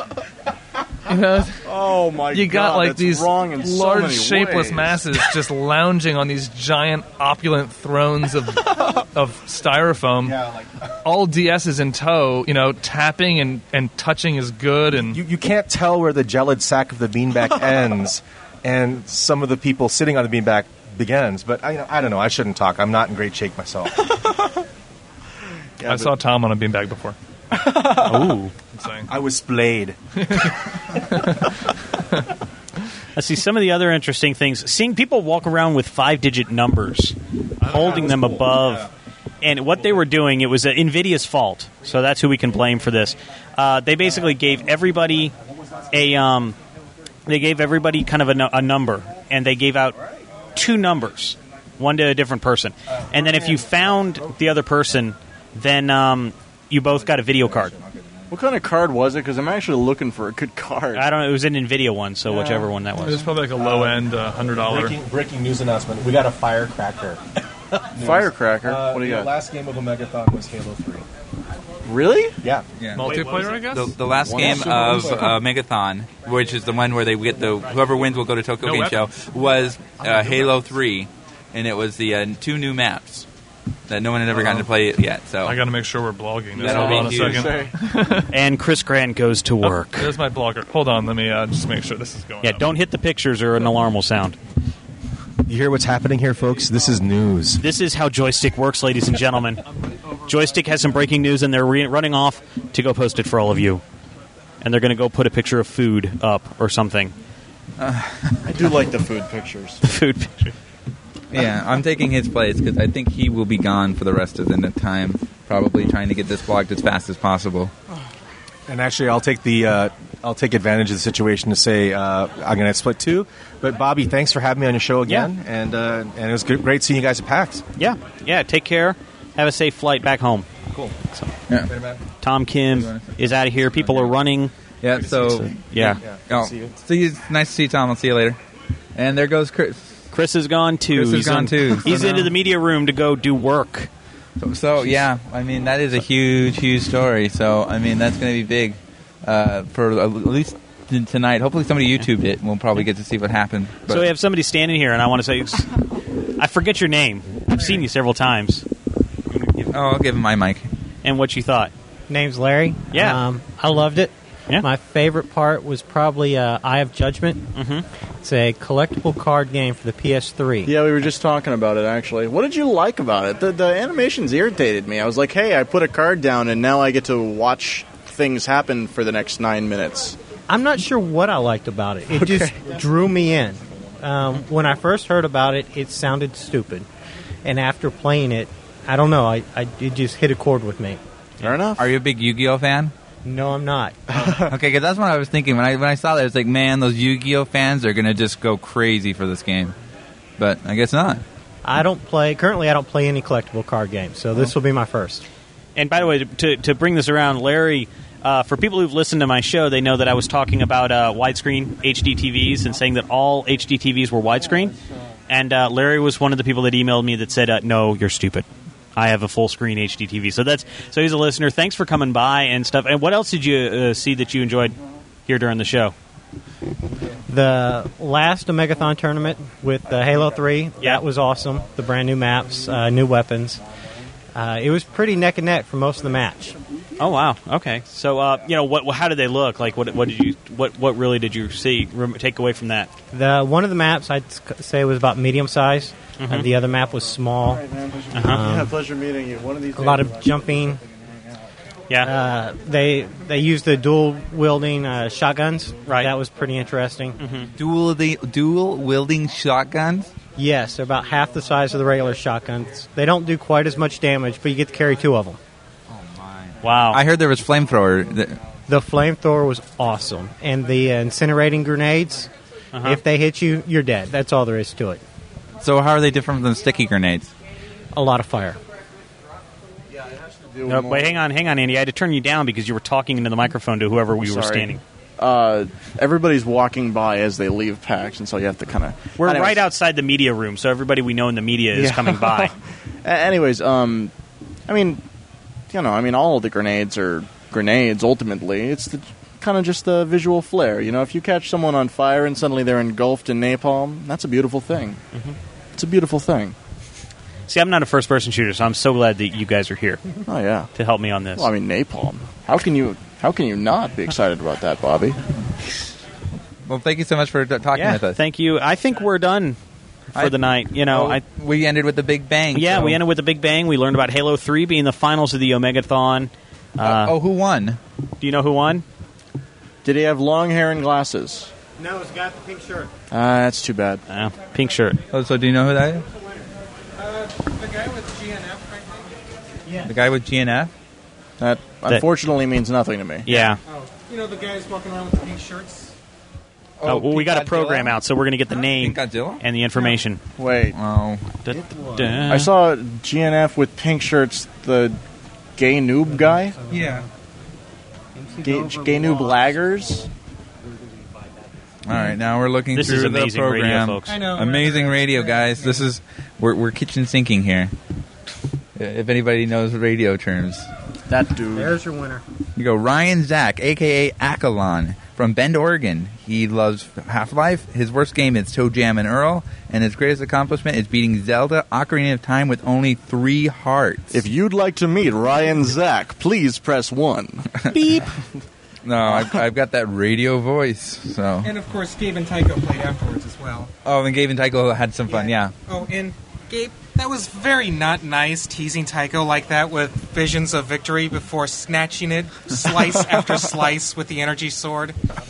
you know, Oh my god, you got like that's these wrong in so large, many shapeless ways. masses just lounging on these giant, opulent thrones of of styrofoam. All D S's in tow. You know, tapping and, and touching is good. And You you can't tell where the gelid sack of the beanbag ends, and some of the people sitting on the beanbag begins. But I I don't know. I shouldn't talk. I'm not in great shape myself. I saw Tom on a beanbag before. ooh, I'm saying. I was splayed. let's see some of the other interesting things. Seeing people walk around with five-digit numbers, holding them above. And what they were doing, it was uh, NVIDIA's fault. So that's who we can blame for this. Uh, they basically gave everybody a, um, they gave everybody kind of a, nu- a number, and they gave out two numbers, one to a different person. And then if you found the other person, then um, you both got a video card. What kind of card was it? Because I'm actually looking for a good card. I don't know. It was an NVIDIA one, so whichever one that It was. was probably like a low end uh, hundred dollar. Breaking, breaking news announcement. We got a firecracker. Firecracker? Uh, what do you the got? last game of Omegathon was Halo three. Really? Yeah. Yeah. Multiplayer, I guess. The, the last One game Super of Bowl. uh, Megathon, which is the one where they get the whoever wins will go to Tokyo No Game weapons. Show, was uh, Halo three, and it was the uh, two new maps that no one had ever gotten to play yet. So I got to make sure we're blogging this. That'll Hold on a be huge. second. And Chris Grant goes to work. There's my blogger. Hold on, let me uh, just make sure this is going. Yeah, up. don't hit the pictures or an alarm will sound. You hear what's happening here, folks? This is news. This is how Joystick works, ladies and gentlemen. Joystick has some breaking news, and they're re- running off to go post it for all of you. And they're going to go put a picture of food up or something. I do like the food pictures. Food picture. yeah, I'm taking his place because I think he will be gone for the rest of the time, probably trying to get this blocked as fast as possible. And actually, I'll take the uh, I'll take advantage of the situation to say uh, I'm going to split two. But Bobby, thanks for having me on your show again, Yeah. and uh, and it was good, great seeing you guys at PAX. Yeah, yeah. Take care. Have a safe flight back home. Cool. Yeah. Tom Kim is out of here. People are running. Yeah. So Yeah. oh, See you. see you. Nice to see you, Tom. I'll see you later. And there goes Chris. Chris is gone too. Chris is he's gone, on- too. He's So into now- the media room to go do work. So, so yeah, I mean that is a huge, huge story. So I mean that's going to be big uh, for at least t- tonight. Hopefully somebody YouTubed it, and we'll probably get to see what happened. But So we have somebody standing here, and I want to say, I forget your name. I've seen you several times. oh, I'll give him my mic. And what you thought? Name's Larry. Yeah. Um, I loved it. Yeah. My favorite part was probably uh, Eye of Judgment. Mm-hmm. It's a collectible card game for the P S three. Yeah, we were just talking about it, actually. What did you like about it? The, the animations irritated me. I was like, hey, I put a card down, and now I get to watch things happen for the next nine minutes. I'm not sure what I liked about it. It just drew me in. Um, when I first heard about it, it sounded stupid. And after playing it, I don't know, I, I it just hit a chord with me. Fair enough. Are you a big Yu-Gi-Oh fan? No, I'm not. Okay, because that's what I was thinking when I when I saw that. It's like, man, those Yu-Gi-Oh fans are gonna just go crazy for this game, but I guess not. I don't play currently. I don't play any collectible card games, so this will be my first. And by the way, to to bring this around, Larry, uh, for people who've listened to my show, they know that I was talking about uh, widescreen H D T Vs and saying that all H D T Vs were widescreen. And uh, Larry was one of the people that emailed me that said, uh, "No, you're stupid. I have a full screen H D T V." So that's so he's a listener. Thanks for coming by and stuff. And what else did you uh, see that you enjoyed here during the show? The last Omegathon tournament with uh, Halo three, Yeah. that was awesome. The brand new maps, uh, new weapons. Uh, it was pretty neck and neck for most of the match. Oh wow. Okay. So uh, you know what? How did they look? Like what? What did you? What? What really did you see? Rem- take away from that? The one of the maps I'd s- say was about medium size. Mhm. Uh, the other map was small. Uh-huh. Yeah, pleasure meeting you. One of these A lot of jumping. Yeah. Uh, they they used the dual wielding uh, shotguns. Right. That was pretty interesting. Mm-hmm. Dual the dual wielding shotguns. Yes, they're about half the size of the regular shotguns. They don't do quite as much damage, but you get to carry two of them. Wow. I heard there was flamethrower. That, The flamethrower was awesome, and the uh, incinerating grenades. Uh-huh. If they hit you, you're dead. That's all there is to it. so how are they different from the sticky grenades? A lot of fire. No, wait, hang on, hang on, Andy. I had to turn you down because you were talking into the microphone to whoever we were Sorry. standing. Uh, everybody's walking by as they leave PAX, and so you have to kind of. We're right outside the media room, so everybody we know in the media is Yeah. coming by. A- Anyways, um, I mean, you know, I mean, all of the grenades are grenades. Ultimately, it's the, kind of just the visual flair. You know, if you catch someone on fire and suddenly they're engulfed in napalm, that's a beautiful thing. Mm-hmm. It's a beautiful thing. See, I'm not a first-person shooter, so I'm so glad that you guys are here Oh yeah. to help me on this. Well, I mean, napalm. How can you? How can you not be excited about that, Bobby? Well, thank you so much for t- talking yeah, with us. thank you. I think we're done for I- the night. You know, Oh, I we ended with the big bang. yeah, so- we ended with a big bang. We learned about Halo three being the finals of the Omegathon. Uh, Uh, oh, who won? Do you know who won? Did he have long hair and glasses? No, it's got the pink shirt. Ah, that's too bad. Uh, pink shirt. Oh, so do you know who that is? Uh, the guy with G N F, I think. Yeah. The guy with G N F? That unfortunately means nothing to me. Yeah. Oh, you know the guys walking around with the pink shirts? Oh, well, we got a program out, so we're going to get the name Godzilla? and the information. Wait. Oh. Da, da. I saw G N F with pink shirts. The gay noob guy. Yeah. Gay, gay noob laggers. All right, now we're looking This through is amazing the radio, program. folks. I know. Amazing radio, guys. This is we're we're kitchen sinking here. If anybody knows radio terms, that dude. There's your winner. You go Ryan Zach, aka Akalon, from Bend, Oregon. He loves Half-Life. His worst game is Toe Jam and Earl, and his greatest accomplishment is beating Zelda Ocarina of Time with only three hearts. If you'd like to meet Ryan Zach, please press one. Beep. No, I've, I've got that radio voice. So. And of course, Gabe and Tycho played afterwards as well. Oh, and Gabe and Tycho had some fun. Yeah. Oh, and Gabe, that was very not nice teasing Tycho like that with visions of victory before snatching it slice after slice with the energy sword.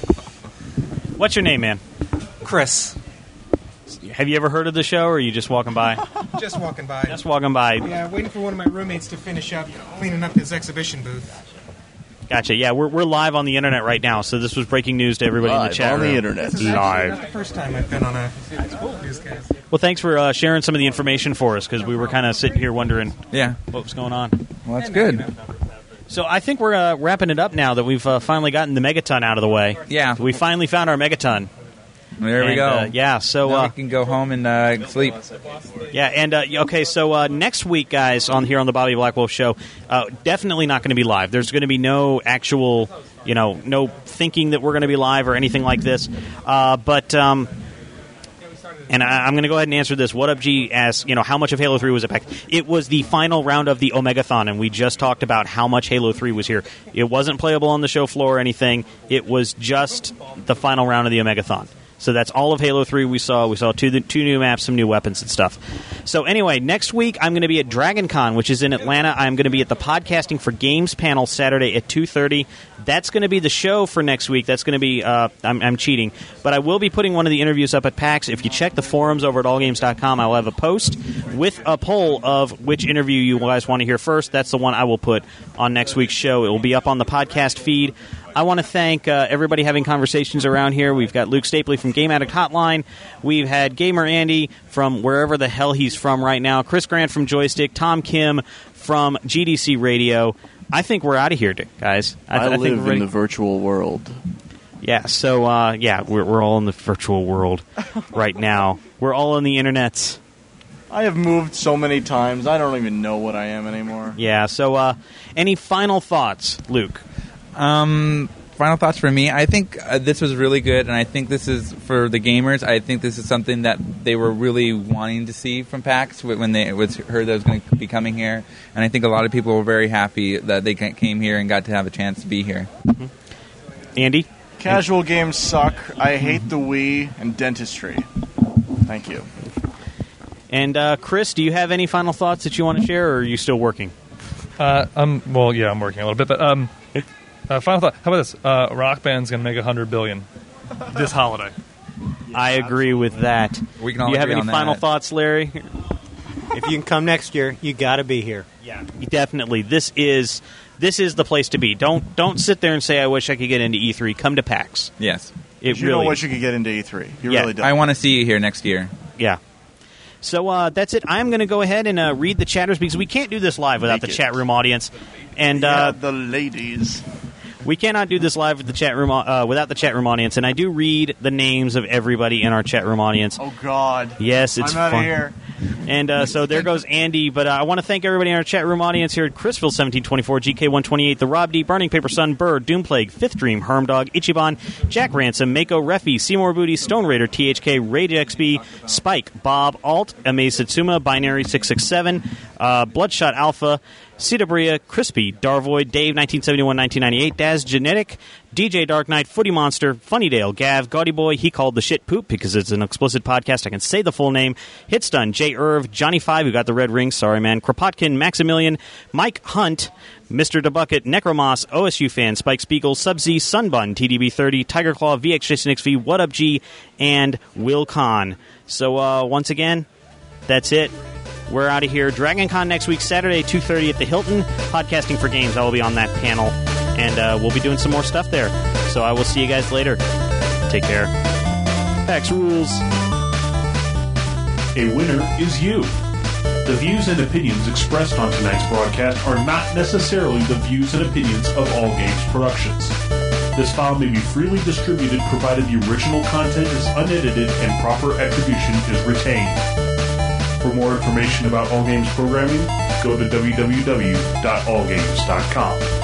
What's your name, man? Chris. Have you ever heard of the show, or are you just walking by? Just walking by. Just walking by. Yeah, waiting for one of my roommates to finish up cleaning up his exhibition booth. Gotcha. Yeah, we're we're live on the internet right now, so this was breaking news to everybody in Live the chat on the room. internet. This is actually Live. not the first time I've been on a newscast. Well, thanks for uh, sharing some of the information for us, because we were kind of sitting here wondering Yeah. what was going on. Well, that's good. So I think we're uh, wrapping it up now that we've uh, finally gotten the Megaton out of the way. Yeah. We finally found our Megaton. There we And, go. uh, yeah, so Now uh, we can go home and uh, sleep. yeah, and uh, okay, so uh, next week, guys, on here on the Bobby Black Wolf Show, uh, definitely not going to be live. There's going to be no actual, you know, no thinking that we're going to be live or anything like this. Uh, but um, and I, I'm going to go ahead and answer this. What Up G asks, you know, how much of Halo three was packed? It was the final round of the Omegathon, and we just talked about how much Halo three was here. It wasn't playable on the show floor or anything. It was just the final round of the Omegathon. So that's all of Halo three we saw. We saw two two new maps, some new weapons and stuff. So anyway, next week I'm going to be at Dragon Con, which is in Atlanta. I'm going to be at the Podcasting for Games panel Saturday at two thirty. That's going to be the show for next week. That's going to be, uh, I'm, I'm cheating, but I will be putting one of the interviews up at PAX. If you check the forums over at all games dot com, I'll have a post with a poll of which interview you guys want to hear first. That's the one I will put on next week's show. It will be up on the podcast feed. I want to thank uh, everybody having conversations around here. We've got Luke Stapley from Game Addict Hotline. We've had Gamer Andy from wherever the hell he's from right now. Chris Grant from Joystick. Tom Kim from G D C Radio. I think we're out of here, guys. I, I, I live think we're ready. in the virtual world. Yeah, so, uh, yeah, we're, we're all in the virtual world right now. We're all in the internets. I have moved so many times, I don't even know what I am anymore. Yeah, so uh, any final thoughts, Luke? Um, final thoughts for me. I think uh, this was really good, and I think this is, for the gamers, I think this is something that they were really wanting to see from PAX when they it was heard that it was going to be coming here. And I think a lot of people were very happy that they came here and got to have a chance to be here. Mm-hmm. Andy? Casual games suck. I hate the Wii and dentistry. Thank you. And uh, Chris, do you have any final thoughts that you want to share, or are you still working? Uh, um, well, yeah, I'm working a little bit, but um, uh, final thought. How about this? Uh, Rock Band's going to make a hundred billion this holiday. I agree with that. We can all do you have agree any on final that. thoughts, Larry? If you can come next year, you got to be here. Yeah, definitely. This is this is the place to be. Don't don't sit there and say, "I wish I could get into E three." Come to PAX. Yes, it you really. don't wish you could get into E three. You yeah. really don't. I want to see you here next year. Yeah. So uh, that's it. I'm going to go ahead and uh, read the chatters because we can't do this live without Make the it. chat room audience. And yeah, uh, the ladies. We cannot do this live with the chat room uh, without the chat room audience. And I do read the names of everybody in our chat room audience. Oh God! Yes, it's I'm out fun. of here. And uh, so there goes Andy. But uh, I want to thank everybody in our chat room audience here at Chrisville seventeen twenty-four, G K one twenty-eight, The Rob D, Burning Paper Sun, Bird, Doomplague, Fifth Dream, Hermdog, Ichiban, Jack Ransom, Mako, Refi, Seymour Booty, Stone Raider, T H K, Raid X B, Spike, Bob, Alt, Amaze Satsuma, Binary six six seven, uh, Bloodshot Alpha, Cita Bria, Crispy, Darvoid, Dave, nineteen seventy-one nineteen ninety-eight, Daz, Genetic, D J Dark Knight, Footy Monster, Funnydale, Gav, Gaudy Boy, he called the shit poop because it's an explicit podcast. I can say the full name. Hitstun, Jay Irv, Johnny Five, who got the red ring. Sorry, man. Kropotkin, Maximilian, Mike Hunt, Mister DeBucket, Necromoss, O S U Fan, Spike Spiegel, Subz, Sunbun, T D B thirty, Tiger Claw, V X Jason X V, What Up G, and Will Khan. So, uh, once again, that's it. We're out of here. DragonCon next week, Saturday, two thirty at the Hilton. Podcasting for Games. I will be on that panel. And uh, we'll be doing some more stuff there. So I will see you guys later. Take care. PAX rules. A winner is you. The views and opinions expressed on tonight's broadcast are not necessarily the views and opinions of All Games Productions. This file may be freely distributed provided the original content is unedited and proper attribution is retained. For more information about All Games programming, go to w w w dot all games dot com.